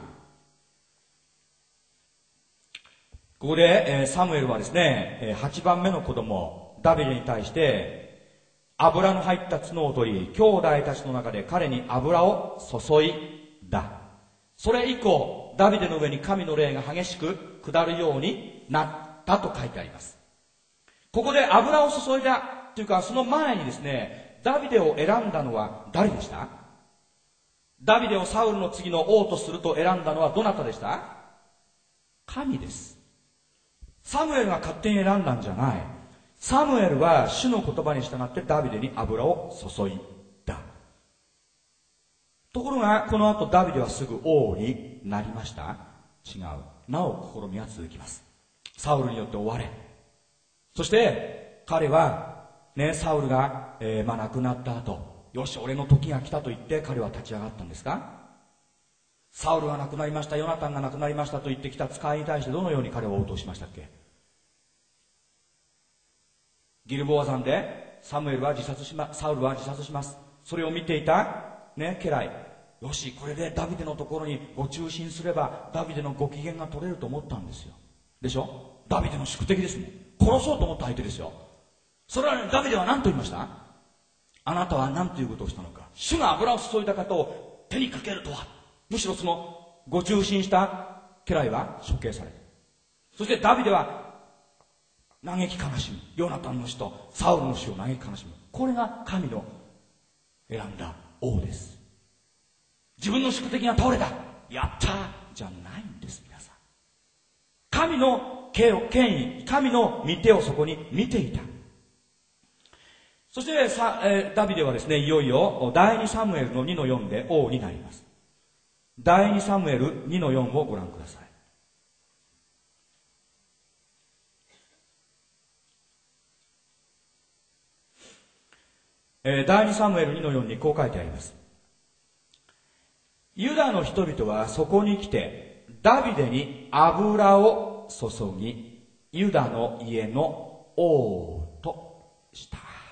ここで、サムエルはですね、8番目の子供ダビデに対して油の入った角を取り、兄弟たちの中で彼に油を注いだ。それ以降ダビデの上に神の霊が激しく下るようになったと書いてあります。ここで油を注いだというか、その前にですね、ダビデを選んだのは誰でした？ダビデをサウルの次の王とすると選んだのはどなたでした？神です。サムエルが勝手に選んだんじゃない。サムエルは主の言葉に従ってダビデに油を注いだ。ところがこの後ダビデはすぐ王になりました？違う。なお試みは続きます。サウルによって追われ、そして彼はね、サウルが、亡くなった後、よし俺の時が来たと言って彼は立ち上がったんですか？サウルが亡くなりました、ヨナタンが亡くなりましたと言ってきた使いに対してどのように彼は応答しましたっけ？ギルボア山でサウルは自殺します。それを見ていた、ね、家来、よしこれでダビデのところにご中心すればダビデのご機嫌が取れると思ったんですよ。でしょ？ダビデの宿敵ですね。殺そうと思った相手ですよ。それはね、ダビデは何と言いました？あなたは何ということをしたのか。主が油を注いだ方を手にかけるとは。むしろそのご中心した家来は処刑される。そしてダビデは嘆き悲しむ。ヨナタンの死とサウルの死を嘆き悲しむ。これが神の選んだ王です。自分の宿敵が倒れた、やったじゃないんです。皆さん、神の権威、神の御手をそこに見ていた。そしてダビデはですね、いよいよ第2サムエルの2の4で王になります。第2サムエル2の4をご覧ください。第2サムエル2の4にこう書いてあります。ユダの人々はそこに来てダビデに油を注ぎ、ユダの家の王とした。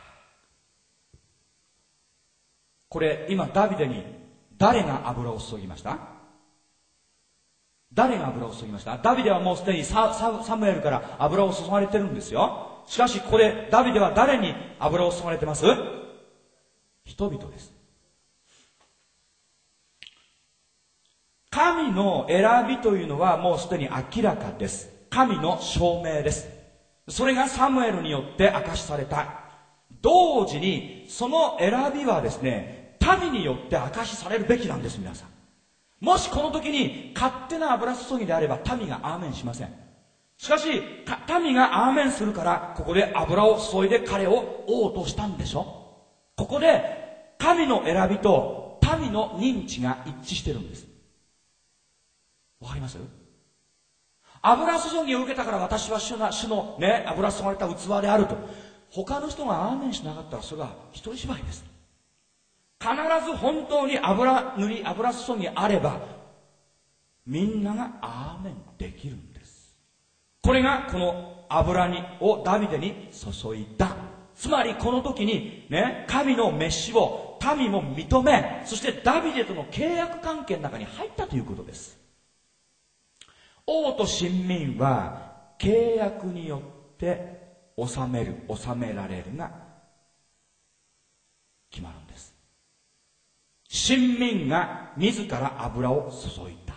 これ今ダビデに誰が油を注ぎました？誰が油を注ぎました？ダビデはもうすでにサムエルから油を注がれてるんですよ。しかしここでダビデは誰に油を注がれてます？人々です。神の選びというのはもうすでに明らかです。神の証明です。 それがサムエルによって明かしされた。同時にその選びはですね、民によって明かしされるべきなんです。皆さん、もしこの時に勝手な油注ぎであれば民がアーメンしません。しかし民がアーメンするから、ここで油を注いで彼を王としたんでしょ。ここで神の選びと民の認知が一致してるんです。わかります？油注ぎを受けたから私は主のね、油注がれた器であると、他の人がアーメンしなかったらそれは一人芝居です。必ず本当に油注ぎあればみんながアーメンできるんです。これがこの油をダビデに注いだ。つまりこの時にね、神の召しを民も認め、そしてダビデとの契約関係の中に入ったということです。王と臣民は契約によって治められるが決まるんです。臣民が自ら油を注いだ。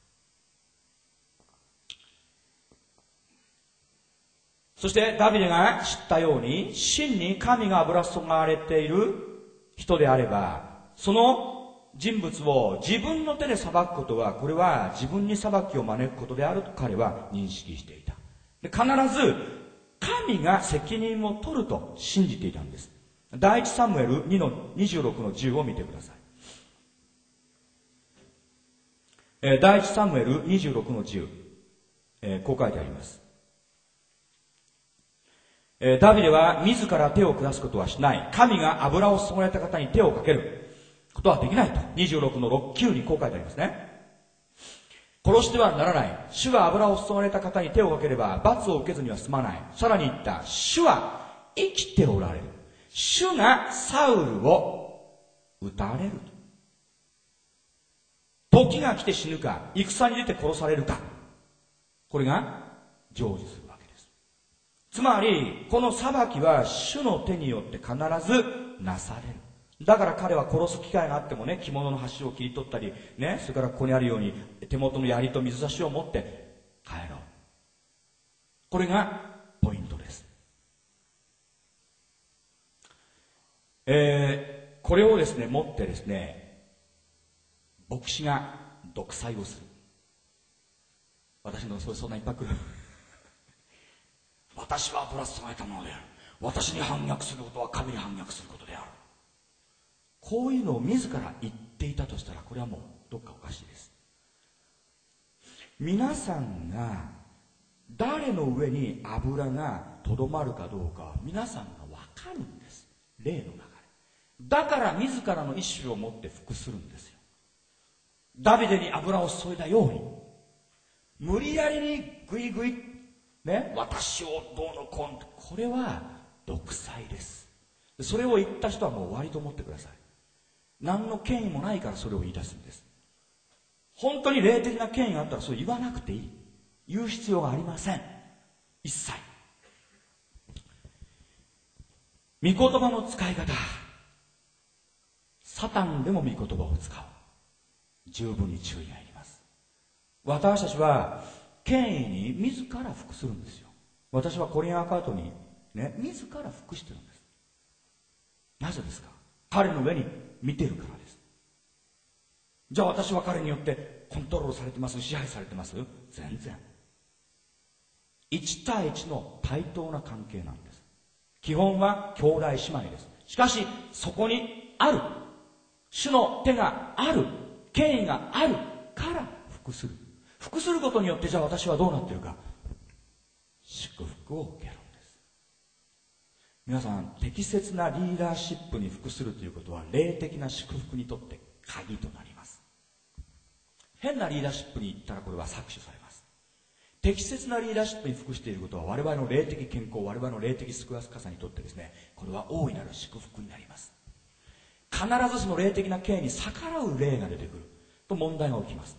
そしてダビデが知ったように、真に神が油注がれている人であれば、その人物を自分の手で裁くことは、これは自分に裁きを招くことであると彼は認識していた。で、必ず神が責任を取ると信じていたんです。第一サムエル2の26の10を見てください。第一サムエル26の10、こう書いてあります。ダビデは自ら手を下すことはしない。神が油を注がれた方に手をかけることはできないと。26の6、9にこう書いてありますね。殺してはならない。主は油を注がれた方に手をかければ罰を受けずには済まない。さらに言った。主は生きておられる。主がサウルを撃たれる。時が来て死ぬか、戦に出て殺されるか。これが成就するわけです。つまりこの裁きは主の手によって必ずなされる。だから彼は殺す機会があってもね、着物の端を切り取ったりね、それからここにあるように手元の槍と水差しを持って帰ろう。これがポイントです。これをですね持ってですね、牧師が独裁をする。私のそんな一泊私は油注がれたものである。私に反逆することは神に反逆することである。こういうのを自ら言っていたとしたら、これはもうどっかおかしいです。皆さんが誰の上に油がとどまるかどうかは皆さんが分かるんです。霊の流れだから自らの意志を持って服するんですよ。ダビデに油を注いだように、無理やりにグイグイね、私をどうのこうの、これは独裁です。それを言った人はもう終わりと思ってください。何の権威もないからそれを言い出すんです。本当に霊的な権威があったらそれ言わなくていい。言う必要がありません。一切。御言葉の使い方、サタンでも御言葉を使う。十分に注意がいります。私たちは権威に自ら服するんですよ。私はコリンアカートにね、自ら服してるんです。なぜですか？彼の上に見てるからです。じゃあ私は彼によってコントロールされてます？支配されてます？全然。1対1の対等な関係なんです。基本は兄弟姉妹です。しかしそこにある主の手がある、権威があるから服する。服することによって、じゃあ私はどうなっているか、祝福を受けるんです。皆さん、適切なリーダーシップに服するということは霊的な祝福にとって鍵となります。変なリーダーシップに行ったらこれは搾取されます。適切なリーダーシップに服していることは我々の霊的健康、我々の霊的健やかさにとってですね、これは大いなる祝福になります。必ずその霊的な権威に逆らう霊が出てくると問題が起きます。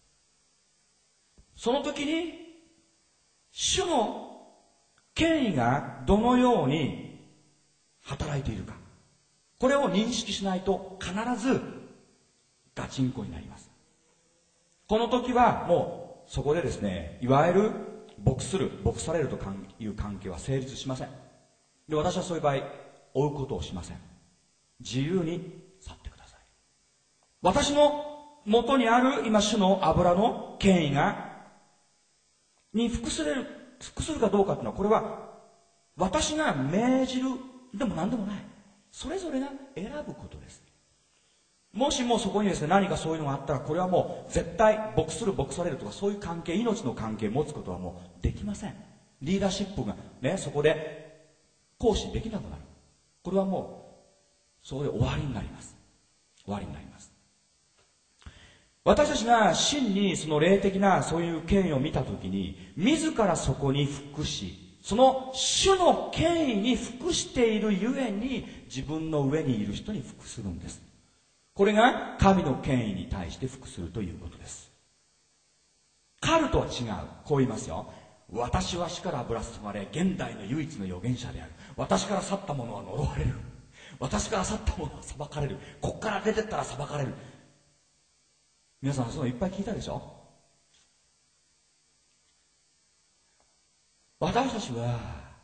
その時に主の権威がどのように働いているか、これを認識しないと必ずガチンコになります。この時はもうそこでですね、いわゆる牧されるという関係は成立しません。で、私はそういう場合追うことをしません。自由に去ってください。私の元にある今主の油の権威に服するかどうかというのは、これは私が命じるでも何でもない。それぞれが選ぶことです。もしもそこにですね、何かそういうのがあったら、これはもう絶対牧されるとか、そういう関係、命の関係を持つことはもうできません。リーダーシップがね、そこで行使できなくなる。これはもうそこで終わりになります。終わりになります。私たちが真にその霊的なそういう権威を見たときに、自らそこに服し、その主の権威に服しているゆえに、自分の上にいる人に服するんです。これが神の権威に対して服するということです。狩るとは違う。こう言いますよ。私は主から油注まれ、現代の唯一の預言者である。私から去った者は呪われる。私から去った者は裁かれる。こっから出てったら裁かれる。皆さんそういうのいっぱい聞いたでしょ。私たちは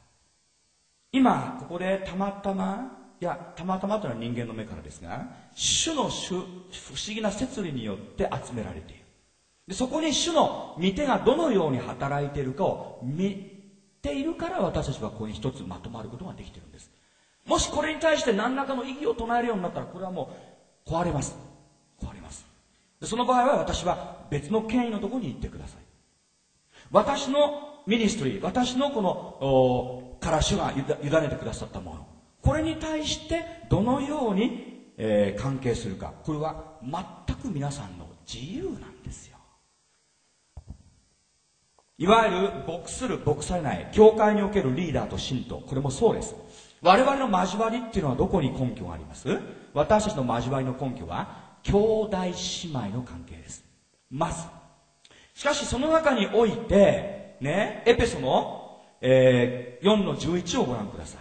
今ここでたまたまというのは人間の目からですが、主の不思議な摂理によって集められている。で、そこに主の御手がどのように働いているかを見ているから、私たちはここに一つまとまることができているんです。もしこれに対して何らかの異議を唱えるようになったら、これはもう壊れます。で、その場合は私は別の権威のところに行ってください。私のミニストリー、私のこのから主が委ねてくださったもの、これに対してどのように、関係するか、これは全く皆さんの自由なんですよ。いわゆる牧されない教会におけるリーダーと信徒、これもそうです。我々の交わりっていうのはどこに根拠があります？私たちの交わりの根拠は兄弟姉妹の関係です。まずしかしその中においてね、エペソの、4の11をご覧ください。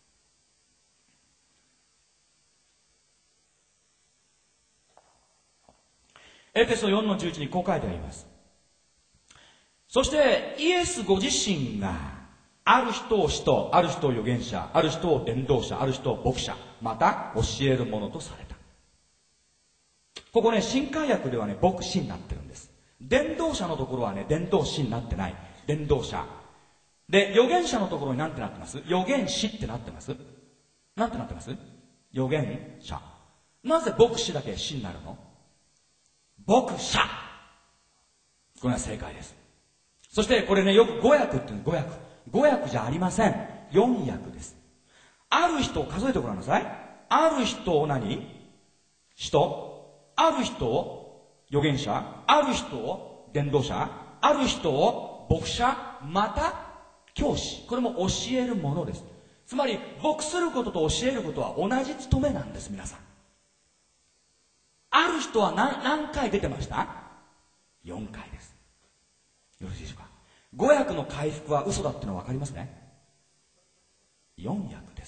エペソ4の11にこう書いてあります。そしてイエスご自身がある人を使徒、ある人を預言者、ある人を伝道者、ある人を牧者、また教える者とされた。ここね、新海訳ではね、牧師になってるんです。伝道者のところはね、伝道師になってない。伝道者。で、預言者のところに何てなってます？預言師ってなってます？なんてなってます？預言者。なぜ牧師だけ師になるの？牧者。これが正解です。そしてこれね、よく語訳っていうの、語訳じゃありません。4訳です。ある人を数えてごらんなさい。ある人を使徒、ある人を預言者、ある人を伝道者、ある人を牧者、また教師。これも教えるものです。つまり牧することと教えることは同じ務めなんです。皆さん、ある人は何回出てました？ 4 回です。よろしいでしょうか。語訳の回復は嘘だってのは分かりますね。4訳です。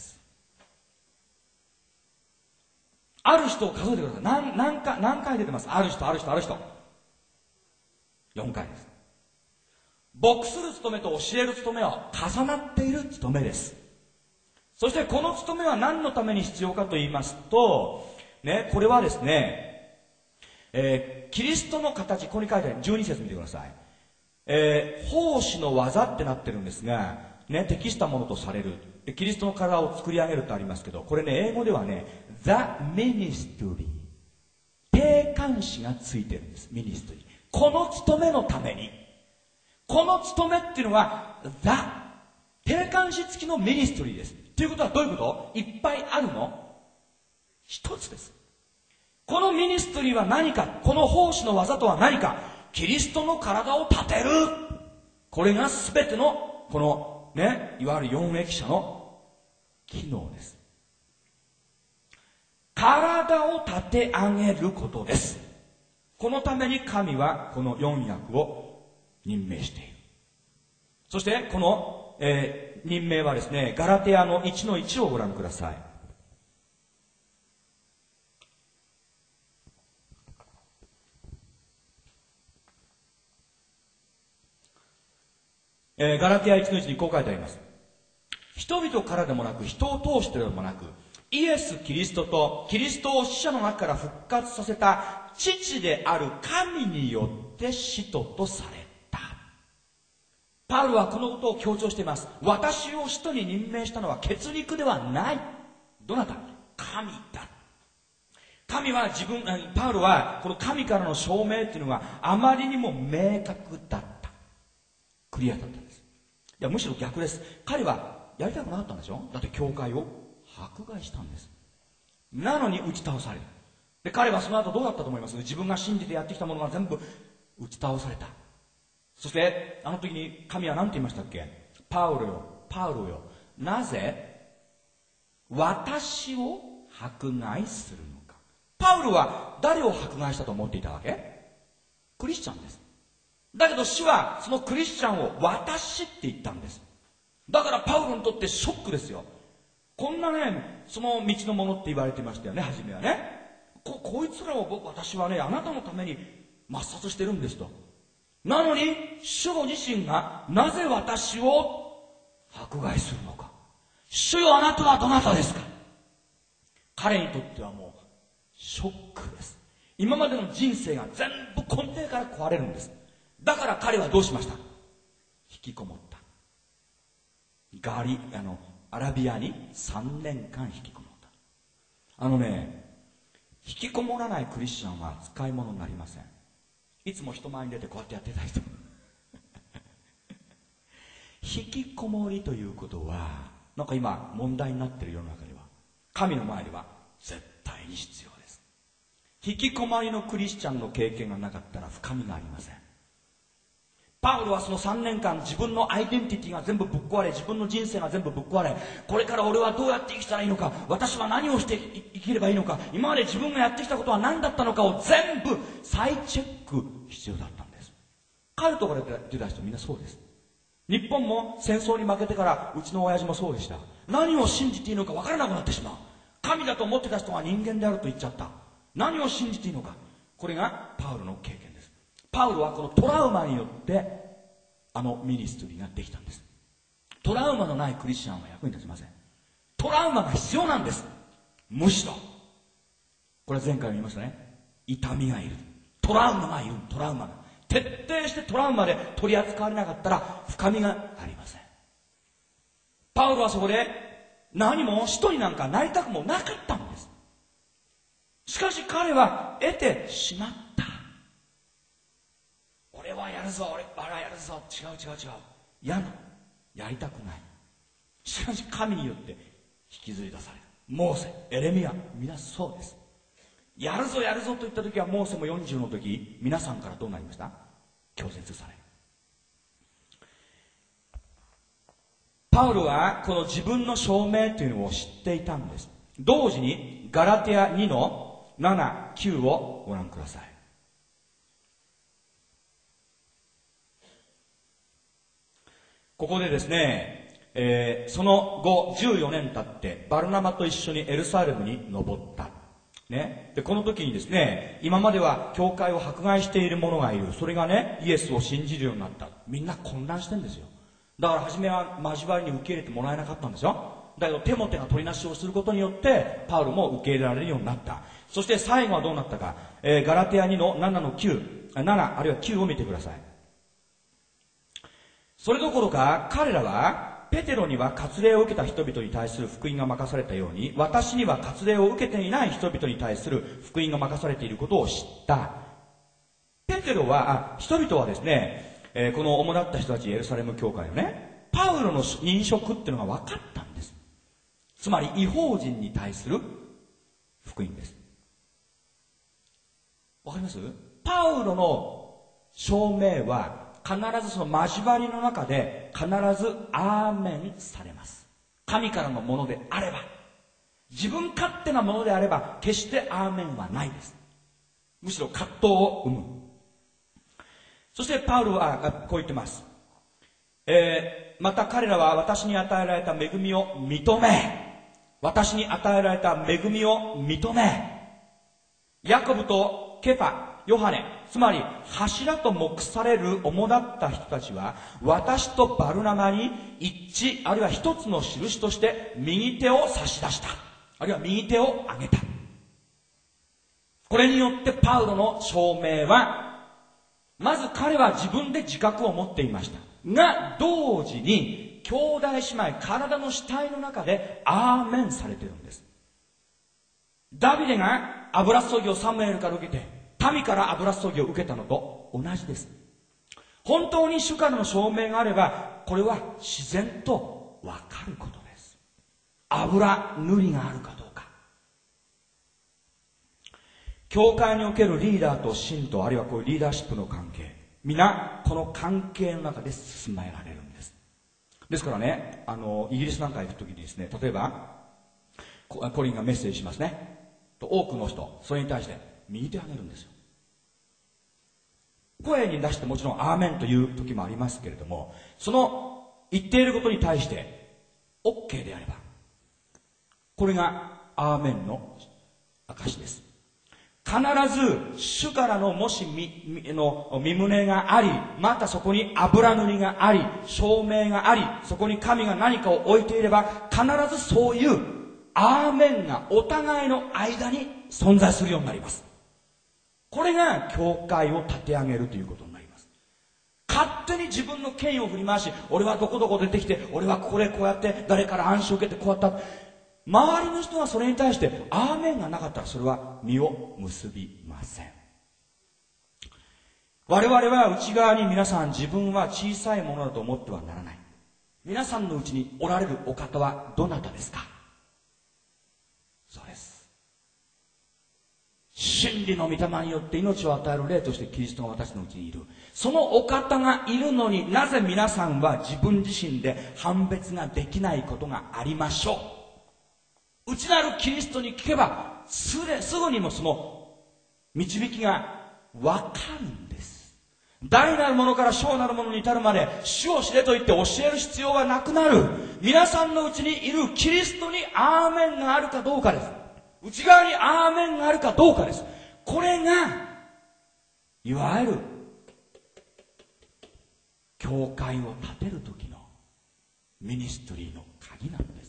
ある人を数えてください。何回出てます？ある人。4回です。牧する務めと教える務めは重なっている務めです。そしてこの務めは何のために必要かと言いますと、ね、これはですね、キリストの形、ここに書いてある12節見てください。奉仕の技ってなってるんですが、ね、適したものとされる。で、キリストの体を作り上げるとありますけど、これね、英語ではね、The Ministry。定冠詞がついてるんです。ミニストリー。この務めのために。この務めっていうのは、The。定冠詞付きのミニストリーです。ということはどういうこと？いっぱいあるの？一つです。このミニストリーは何か？この奉仕の技とは何か？キリストの体を立てる。これが全てのこのね、いわゆる四益者の機能です。体を立て上げることです。このために神はこの4役を任命している。そしてこの、任命はですね、ガラテヤの 1-1 をご覧ください。 ガラティア 1:1 にこう書いてあります。人々からでもなく、人を通してでもなく、イエス・キリストとキリストを死者の中から復活させた父である神によって使徒とされた。パウロはこのことを強調しています。私を使徒に任命したのは血肉ではない。どなた？神だ。神はパウロはこの神からの証明っていうのがあまりにも明確だった。クリアだったんです。いや、むしろ逆です。彼はやりたくなかったんでしょ？だって教会を迫害したんです。なのに打ち倒される。で、彼はその後どうだったと思います？自分が信じてやってきたものが全部打ち倒された。そしてあの時に神は何て言いましたっけ？パウロよ、パウロよ、なぜ私を迫害するのか。パウロは誰を迫害したと思っていたわけ？クリスチャンです。だけど主はそのクリスチャンを私って言ったんです。だからパウロにとってショックですよ。こんなね、その道のものって言われてましたよね、初めはね。こいつらを私はね、あなたのために抹殺してるんですと。なのに主ご自身がなぜ私を迫害するのか。主よ、あなたはどなたですか。彼にとってはもうショックです。今までの人生が全部根底から壊れるんです。だから彼はどうしました？引きこもった。アラビアに3年間引きこもった。引きこもらないクリスチャンは使い物になりません。いつも人前に出てこうやってやってた人引きこもりということはなんか今問題になっている世の中では神の前では絶対に必要です。引きこもりのクリスチャンの経験がなかったら深みがありません。パウロはその3年間自分のアイデンティティが全部ぶっ壊れ、自分の人生が全部ぶっ壊れ、これから俺はどうやって生きたらいいのか、私は何をして生きればいいのか、今まで自分がやってきたことは何だったのかを全部再チェック必要だったんです。カルトから出た人みんなそうです。日本も戦争に負けてからうちの親父もそうでした。何を信じていいのか分からなくなってしまう。神だと思ってた人が人間であると言っちゃった。何を信じていいのか。これがパウロの経験です。パウロはこのトラウマによってミニストリーができたんです。トラウマのないクリスチャンは役に立ちません。トラウマが必要なんです。むしろこれは前回も言いましたね。痛みがいる、トラウマがいる。トラウマが徹底してトラウマで取り扱われなかったら深みがありません。パウロはそこで何も使徒になんかなりたくもなかったんです。しかし彼は得てしまった。俺はやるぞ、俺はやるぞ。違う。嫌な、やりたくない。しかし神によって引きずり出される。モーセ、エレミヤ、皆そうです。やるぞと言った時はモーセも40の時、皆さんからどうなりました？拒絶される。パウロはこの自分の証明というのを知っていたんです。同時にガラテヤ2の7、9をご覧ください。ここでですね、その後14年経ってバルナバと一緒にエルサレムに登った。ね、でこの時にですね、今までは教会を迫害している者がいる。それがね、イエスを信じるようになった。みんな混乱してるんですよ。だから初めは交わりに受け入れてもらえなかったんですよ。だけどテモテが取りなしをすることによってパウロも受け入れられるようになった。そして最後はどうなったか、ガラテヤ2の7の9、7あるいは9を見てください。それどころか彼らはペテロには割礼を受けた人々に対する福音が任されたように、私には割礼を受けていない人々に対する福音が任されていることを知った。人々はですね、この主だった人たちエルサレム教会のね、パウロの認職っていうのが分かったんです。つまり異邦人に対する福音です。わかります？パウロの証明は必ずその交わりの中で必ずアーメンされます。神からのものであれば、自分勝手なものであれば決してアーメンはないです。むしろ葛藤を生む。そしてパウロはこう言ってます。また彼らは私に与えられた恵みを認め、ヤコブとケファ、 ヨハネ、つまり柱と目される主だった人たちは、私とバルナバに一致、あるいは一つの印として右手を差し出した。あるいは右手を上げた。これによってパウロの証明は、まず彼は自分で自覚を持っていました。が、同時に、兄弟姉妹、体の死体の中でアーメンされているんです。ダビデが油注ぎをサムエルから受けて、民から油注ぎを受けたのと同じです。本当に主からの証明があれば、これは自然とわかることです。油塗りがあるかどうか。教会におけるリーダーと信徒、あるいはこういうリーダーシップの関係、皆この関係の中で進められるんです。ですからね、イギリスなんか行くときにですね、例えばコリンがメッセージしますね。多くの人、それに対して右手を挙げるんですよ。声に出してもちろんアーメンという時もありますけれども、その言っていることに対して OK であれば、これがアーメンの証です。必ず主からのもし身旨があり、またそこに油塗りがあり、証明があり、そこに神が何かを置いていれば、必ずそういうアーメンがお互いの間に存在するようになります。これが教会を立て上げるということになります。勝手に自分の権威を振り回し、俺はどこどこ出てきて、俺はここでこうやって誰から暗示を受けてこうやった。周りの人はそれに対してアーメンがなかったら、それは実を結びません。我々は内側に皆さん自分は小さいものだと思ってはならない。皆さんのうちにおられるお方はどなたですか？そうです。真理の御霊によって命を与える霊としてキリストが私のうちにいる。そのお方がいるのに、なぜ皆さんは自分自身で判別ができないことがありましょう。内なるキリストに聞けばすぐにもその導きがわかるんです。大なるものから小なるものに至るまで主を知れと言って教える必要はなくなる。皆さんのうちにいるキリストにアーメンがあるかどうかです。内側にアーメンがあるかどうかです。これがいわゆる教会を建てる時のミニストリーの鍵なんです。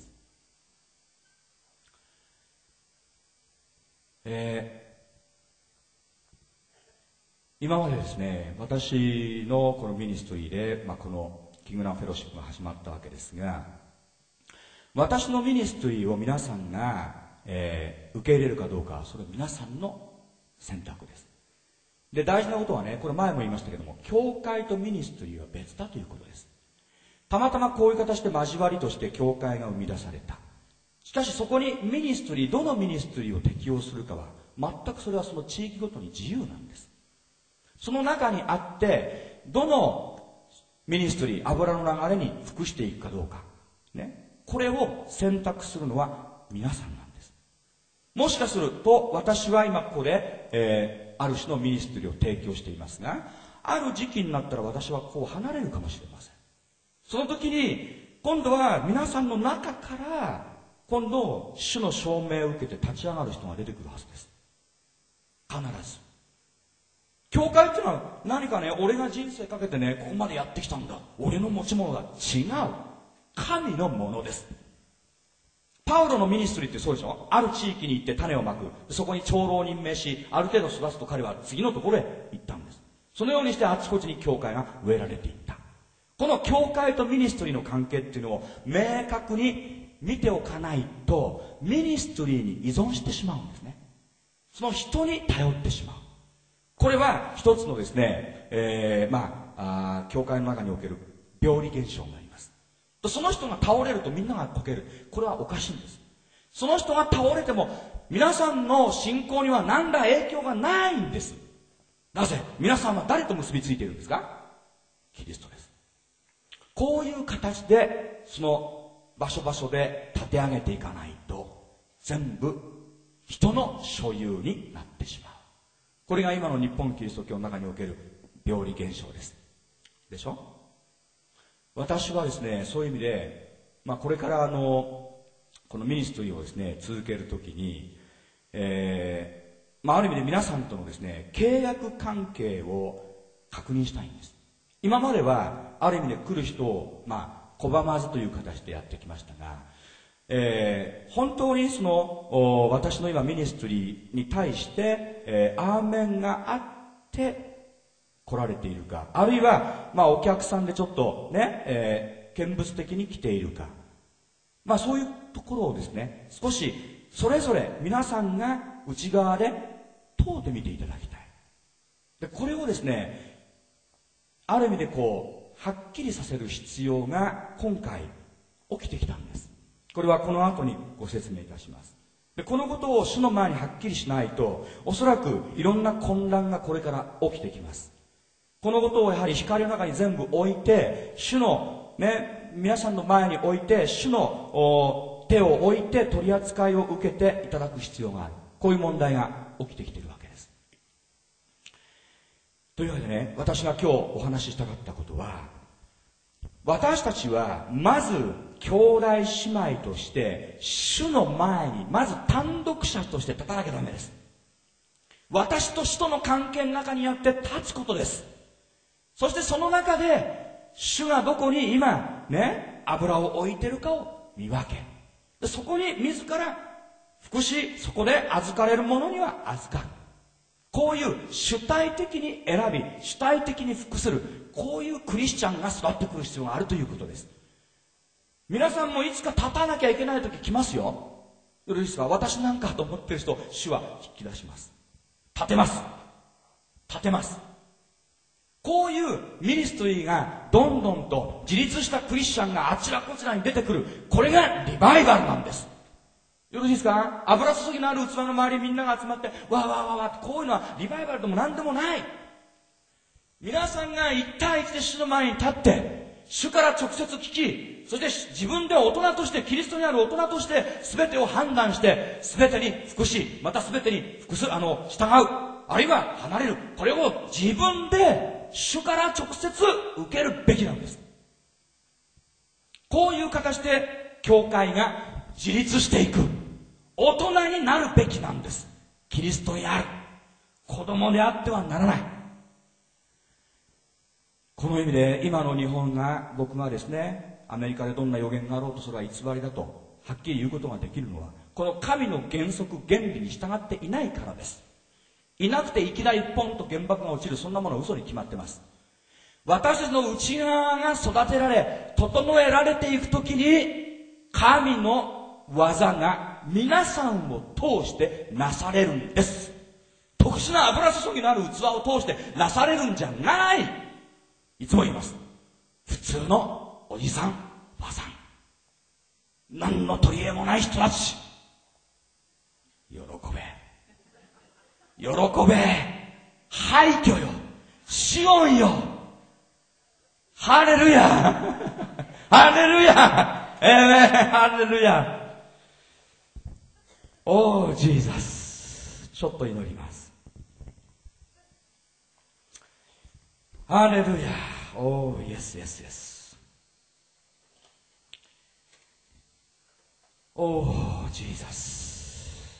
今までですね、私のこのミニストリーで、このキングダムフェローシップが始まったわけですが、私のミニストリーを皆さんが、受け入れるかどうか、それは皆さんの選択です。で、大事なことはね、これ前も言いましたけども、教会とミニストリーは別だということです。たまたまこういう形で交わりとして教会が生み出された。しかしそこにミニストリー、どのミニストリーを適用するかは、全くそれはその地域ごとに自由なんです。その中にあって、どのミニストリー、油の流れに服していくかどうか、ね、これを選択するのは皆さんなんです。もしかすると、私は今ここで、ある種のミニストリーを提供していますが、ある時期になったら私はこう離れるかもしれません。その時に、今度は皆さんの中から、今度、主の証明を受けて立ち上がる人が出てくるはずです。必ず。教会っていうのは何かね、俺が人生かけてね、ここまでやってきたんだ。俺の持ち物だ。違う。神のものです。パウロのミニストリーってそうでしょ。ある地域に行って種をまく。そこに長老を任命し、ある程度育つと彼は次のところへ行ったんです。そのようにしてあちこちに教会が植えられていった。この教会とミニストリーの関係っていうのを明確に見ておかないと、ミニストリーに依存してしまうんですね。その人に頼ってしまう。これは一つのですね、教会の中における病理現象になります。その人が倒れるとみんながこける。これはおかしいんです。その人が倒れても皆さんの信仰には何ら影響がないんです。なぜ？皆さんは誰と結びついているんですか？キリストです。こういう形でその場所場所で立て上げていかないと全部人の所有になってしまう。これが今の日本キリスト教の中における病理現象です。でしょ？私はですね、そういう意味で、これからこのミニストリーをですね、続けるときに、 ある意味で皆さんとのですね、契約関係を確認したいんです。今まではある意味で来る人を拒まずという形でやってきましたが、本当にその私の今ミニストリーに対して、アーメンがあって来られているか、あるいはお客さんでちょっとね、見物的に来ているか、そういうところをですね、少しそれぞれ皆さんが内側で問うてみていただきたい。でこれをですね、ある意味ではっきりさせる必要が今回起きてきたんです。これはこの後にご説明いたします。でこのことを主の前にはっきりしないと、おそらくいろんな混乱がこれから起きてきます。このことをやはり光の中に全部置いて、主のね、皆さんの前に置いて、主の手を置いて取り扱いを受けていただく必要がある。こういう問題が起きてきているわけです。というわけでね、私が今日お話ししたかったことは、私たちはまず兄弟姉妹として主の前にまず単独者として立たなきゃダメです。私と主との関係の中にあって立つことです。そしてその中で主がどこに今ね、油を置いてるかを見分け、でそこに自ら服し、そこで預かれるものには預かる。こういう主体的に選び、主体的に服する、こういうクリスチャンが育ってくる必要があるということです。皆さんもいつか立たなきゃいけない時来ますよ。よろしいですか。私なんかと思ってる人、主は引き出します。立てます。立てます。こういうミニストリーがどんどんと自立したクリスチャンがあちらこちらに出てくる。これがリバイバルなんです。よろしいですか。油注ぎのある器の周りみんなが集まってわーわーわーわー、こういうのはリバイバルでも何でもない。皆さんが一対一で主の前に立って主から直接聞き、そして自分で大人として、キリストにある大人として全てを判断して、全てに服し、また全てに従う、あるいは離れる、これを自分で主から直接受けるべきなんです。こういう形で教会が自立していく、大人になるべきなんです。キリストにある子供であってはならない。この意味で今の日本が、僕がですね、アメリカでどんな予言があろうとそれは偽りだとはっきり言うことができるのは、この神の原則原理に従っていないからです。いなくていきなりポンと原爆が落ちる、そんなものは嘘に決まってます。私たちの内側が育てられ整えられていくときに、神の技が皆さんを通してなされるんです。特殊な油注ぎのある器を通してなされるんじゃない。いつも言います。普通のおじさん、おばさん、何の取り柄もない人たち、喜べ、喜べ、廃墟よ、シオンよ、ハレルヤハレルヤハレルヤ。おージーザス、ちょっと祈ります。ハレルヤ、おーイエスイエスイエス、おージーザス。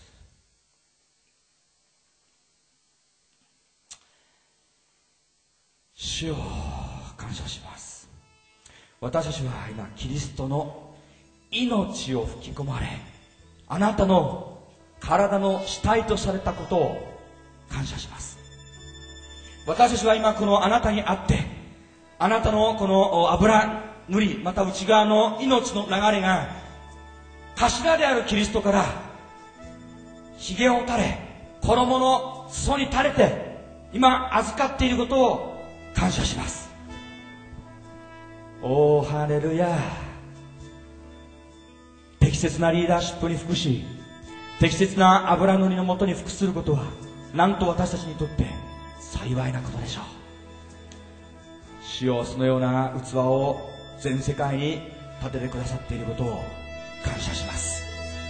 主を感謝します。私たちは今キリストの命を吹き込まれ、あなたの体の主体とされたことを感謝します。私たちは今このあなたにあって、あなたのこの油塗り、また内側の命の流れが頭であるキリストから髭を垂れ、衣の裾に垂れて今預かっていることを感謝します。おーハレルヤ。適切なリーダーシップに服し、適切な油塗りのもとに服することは、なんと私たちにとって幸いなことでしょう。主よ、そのような器を全世界に立ててくださっていることを感謝します。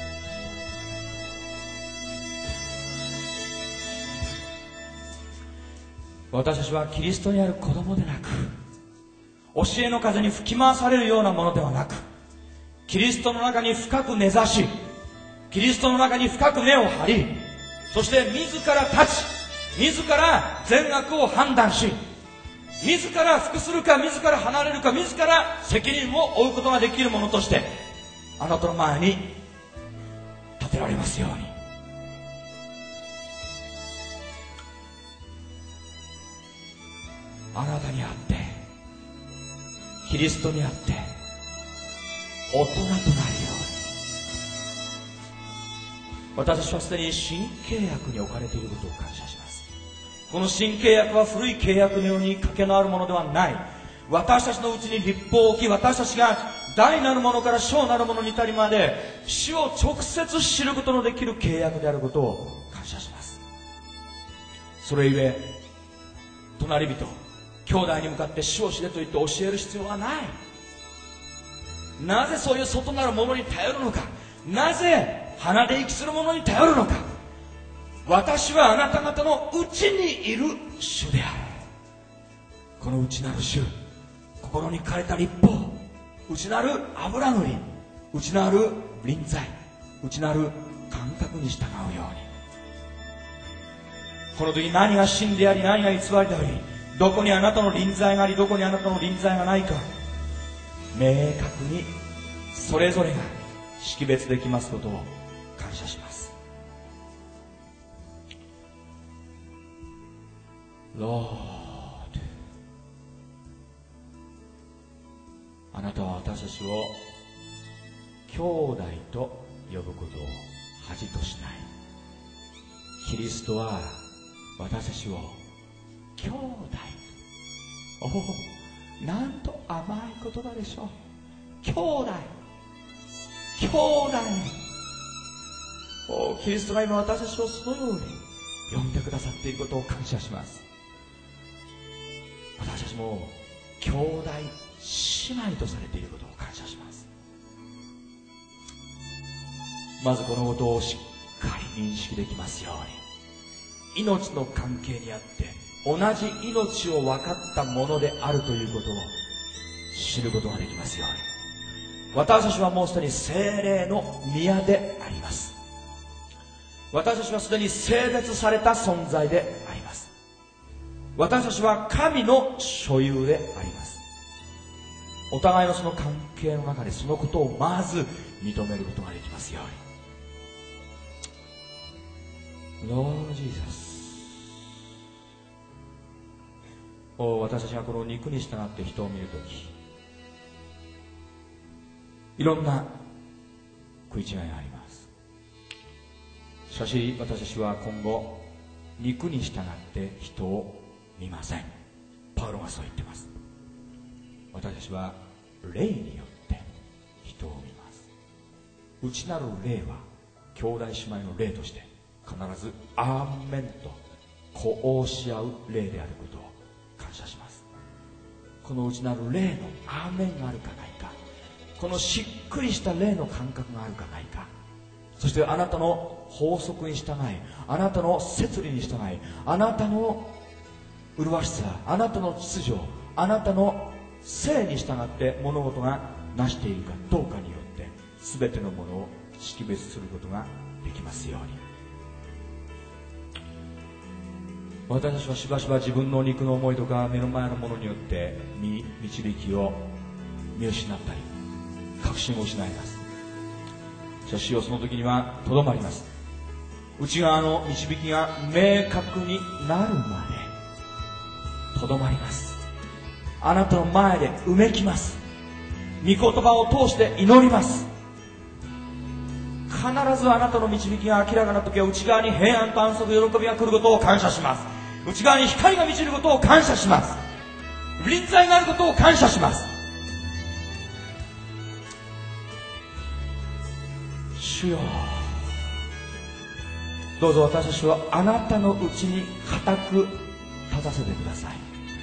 私たちはキリストにある子供でなく、教えの風に吹き回されるようなものではなく、キリストの中に深く根ざし、キリストの中に深く根を張り、 そして自ら立ち、自ら善悪を判断し、自ら服するか自ら離れるか、自ら責任を負うことができるものとしてあなたの前に立てられますように。あなたにあって、キリストにあって大人となるように。私たちはすでに新契約に置かれていることを感謝します。この新契約は古い契約のように賭けのあるものではない。私たちのうちに律法を置き、私たちが大なるものから小なるものに至りまで主を直接知ることのできる契約であることを感謝します。それゆえ隣人、兄弟に向かって主を知れと言って教える必要はない。なぜそういう外なるものに頼るのか、なぜ鼻で息するものに頼るのか。私はあなた方のうちにいる主である。この内なる主、心に書かれた律法、内なる油塗り、内なる臨在、内なる感覚に従うように。この時何が真であり何が偽りであり、どこにあなたの臨在がありどこにあなたの臨在がないか、明確にそれぞれが識別できますことを感謝します。 Lord、 あなたは私たちを兄弟と呼ぶことを恥としない。キリストは私たちを兄弟、おお、なんと甘い言葉でしょう。兄弟、兄弟。おお、キリストが今私たちをそのように呼んでくださっていることを感謝します。私たちも兄弟姉妹とされていることを感謝します。まずこのことをしっかり認識できますように、命の関係にあって同じ命を分かったものであるということを知ることができますように。私たちはもうすでに聖霊の宮であります。私たちはすでに聖別された存在であります。私たちは神の所有であります。お互いのその関係の中でそのことをまず認めることができますように。Lord Jesus、私たちがこの肉に従って人を見るとき、いろんな食い違いがあります。しかし私たちは今後肉に従って人を見ません。パウロがそう言ってます。私たちは霊によって人を見ます。内なる霊は兄弟姉妹の霊として必ずアーメンと呼応し合う霊であることを感謝します。この内なる霊のアーメンがあるかないか、このしっくりした霊の感覚があるかないか、そしてあなたの法則に従い、あなたの摂理に従い、あなたの麗しさ、あなたの秩序、あなたの性に従って物事がなしているかどうかによって全てのものを識別することができますように。私たちはしばしば自分の肉の思いとか目の前のものによって導きを見失ったり確信を失います。しかし主よ、その時にはとどまります。内側の導きが明確になるまでとどまります。あなたの前でうめきます。御言葉を通して祈ります。必ずあなたの導きが明らかな時は内側に平安と安息、喜びが来ることを感謝します。内側に光が満ちることを感謝します。臨在があることを感謝します。主よ、どうぞ私たちをあなたのうちに固く立たせてください。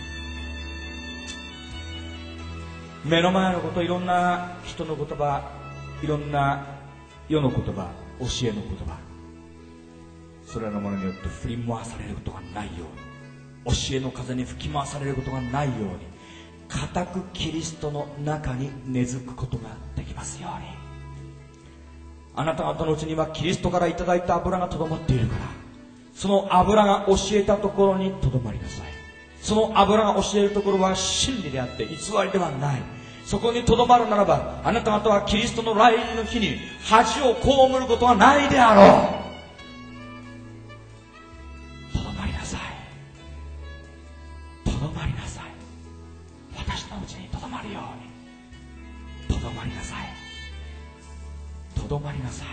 目の前のこと、いろんな人の言葉、いろんな世の言葉、教えの言葉、それらのものによって振り回されることがないように、教えの風に吹き回されることがないように、固くキリストの中に根付くことができますように。あなた方のうちにはキリストからいただいた油がとどまっているから、 その油が教えたところにとどまりなさい。その油が教えるところは真理であって偽りではない。そこにとどまるならば、あなた方はキリストの来臨の日に恥を被ることはないであろう。とどまりなさい。とどまりなさい。私のうちにとどまるように。とどまりなさい。とどまりなさい。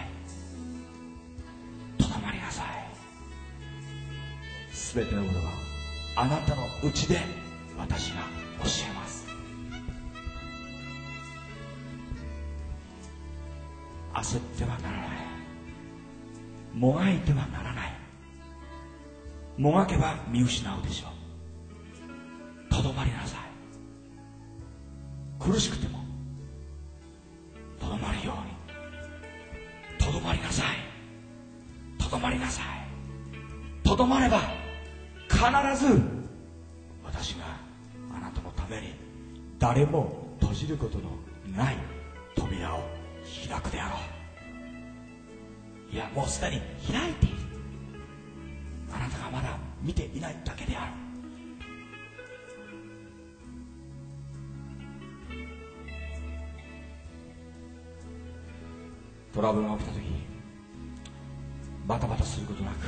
とどまりなさい。すべてのことはあなたのうちで私が教えます。焦ってはならない。もがいてはならない。もがけば見失うでしょう。とどまりなさい。苦しくてもとどまるように。とどまりなさい。とどまりなさい。とどまれば必ず私があなたのために誰も閉じることのない扉を開くであろう。いや、もうすでに開いている。あなたがまだ見ていないだけである。トラブルが起きた時、バタバタすることなく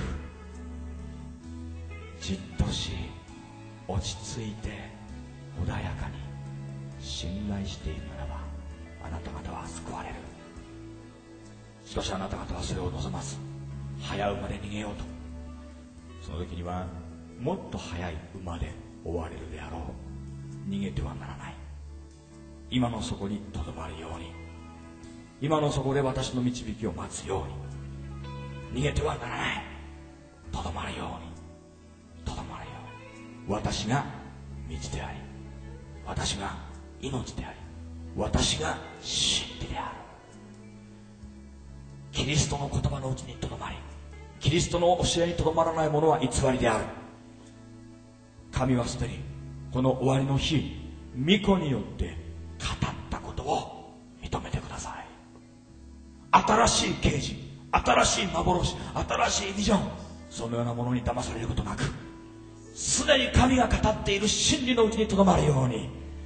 じっとし落ち着いて穏やかに信頼しているならば、あなた方は救われる。しかしあなた方はそれを望まず早馬で逃げようと、その時にはもっと早い馬で追われるであろう。逃げてはならない。今のそこにとどまるように、今のそこで私の導きを待つように。逃げてはならない。とどまるように、とどまるように。私が道であり、私が命であり、私が真理である。キリストの言葉のうちにとどまり、キリストの教えにとどまらないものは偽りである。神はすでにこの終わりの日、御子によって語ったことを認めてください。新しい啓示、新しい幻、新しいビジョン、そのようなものに騙されることなく、すでに神が語っている真理のうちにとどまるように。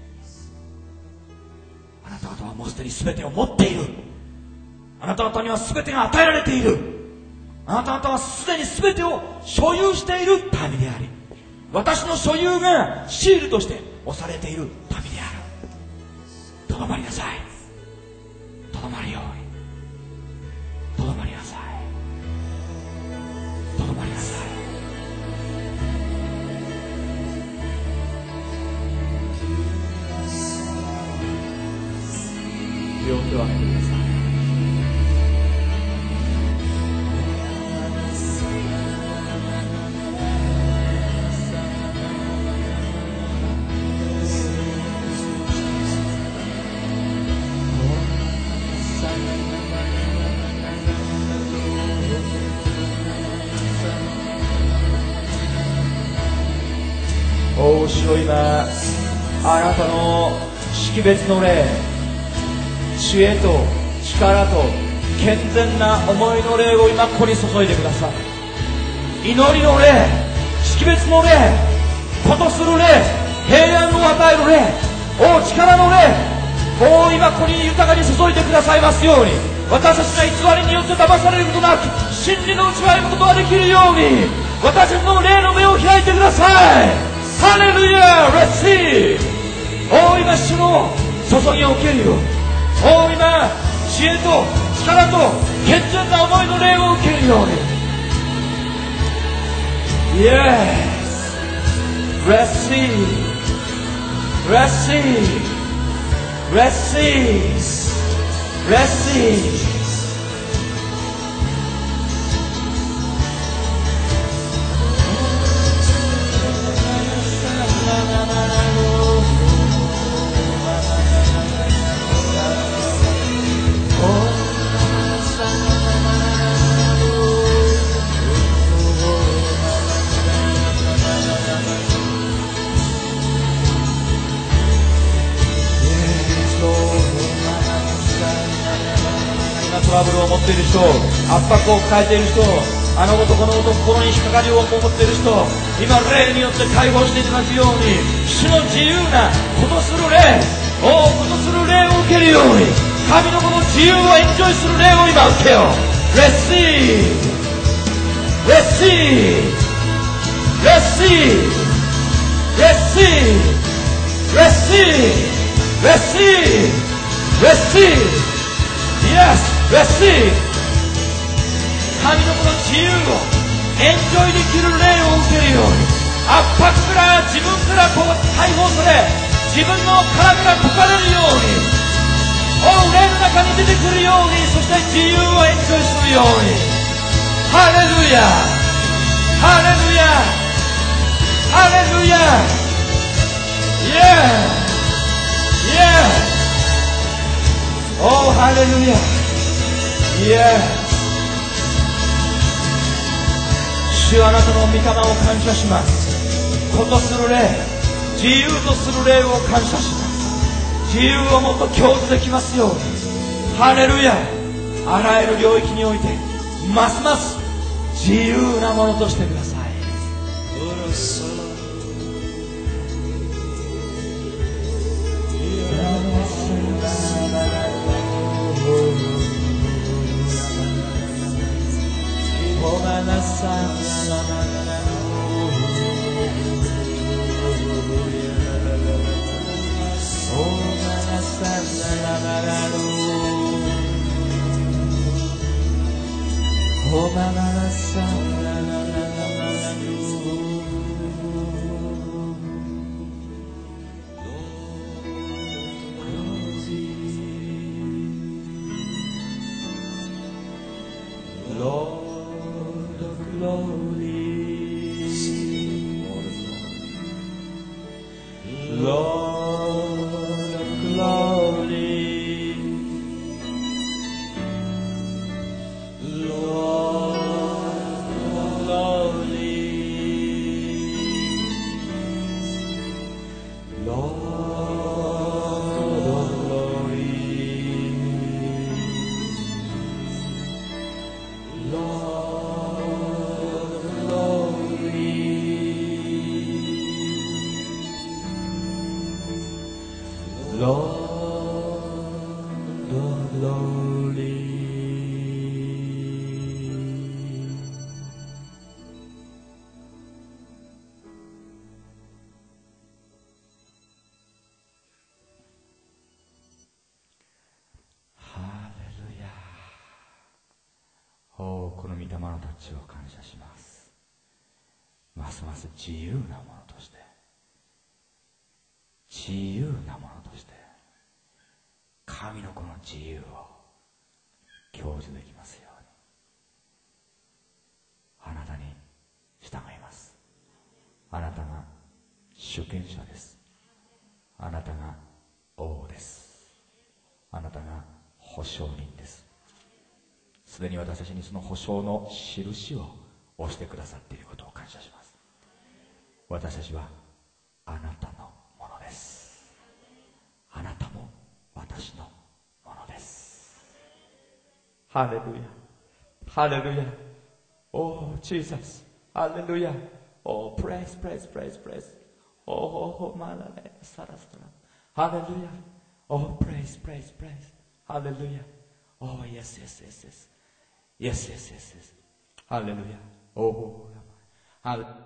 あなた方はもうすでに全てを持っている。あなた方には全てが与えられている。あなた方はすでに全てを所有している民であり、私の所有がシールとして押されている民である。とどまりなさい。とどまるように。とどまりなさい。とどまりなさい。両手を上げてください。主よ、今あなたの識別の霊、知恵と力と健全な思いの霊を今ここに注いでください。祈りの霊、識別の霊、ことする霊、平安を与える霊、力の霊、今ここに豊かに注いでくださいますように、私たちが偽りによって騙されることなく真理のうちを歩むことができるように、私たちの霊の目を開いてください。ハレルヤ、レッシー。今主の注ぎを受けるよ。今知恵と力と健全な思いの霊を受けるように。 Yes、 Receive、 Receive、 Receive、 Receive。トラブルを持っている人、圧迫を抱えている人、 あの男の心に引っかかりを持っている人、今霊によって解放していただくように、主の自由なことする霊、ことする霊を受けるように、神のこの自由をエンジョイする霊を今受けよう。Receive Receive Receive Receive Receive Receive Receive Yes Receive 神のこの自由をエンジョイできる霊を受けるように、圧迫から自分から解放され、自分の殻から解かれるように、霊の中に出てくるように、そして自由をエンジョイするように。ハレルヤハレルヤハレルヤイエーイエーハレルヤイエー主、あなたの御霊を感謝します。ことする霊、自由とする霊を感謝します。自由をもっと享受できますように。ハレルヤ。あらゆる領域においてますます自由なものとしてください。この御霊のタッチを感謝します。ますます自由なものとして、自由なものとして神の子の自由を享受できますように。あなたに従います。あなたが主権者です。あなたが王です。あなたが保証人です。すでに私たちにその保証の印を押してくださっていることを感謝します。私たちはあなたのものです。あなたも私のものです。ハレルヤハレルヤ。おージーザス。ハレルヤ。おープレイスプレイスプレイスプレイス。おーマラレサラストラ。ハレルヤ。おープレイスプレイスプレイス。ハレルヤ。おーイエスイエスイエスイエス。Yes, yes, yes, yes. Hallelujah. Oh, hallelujah.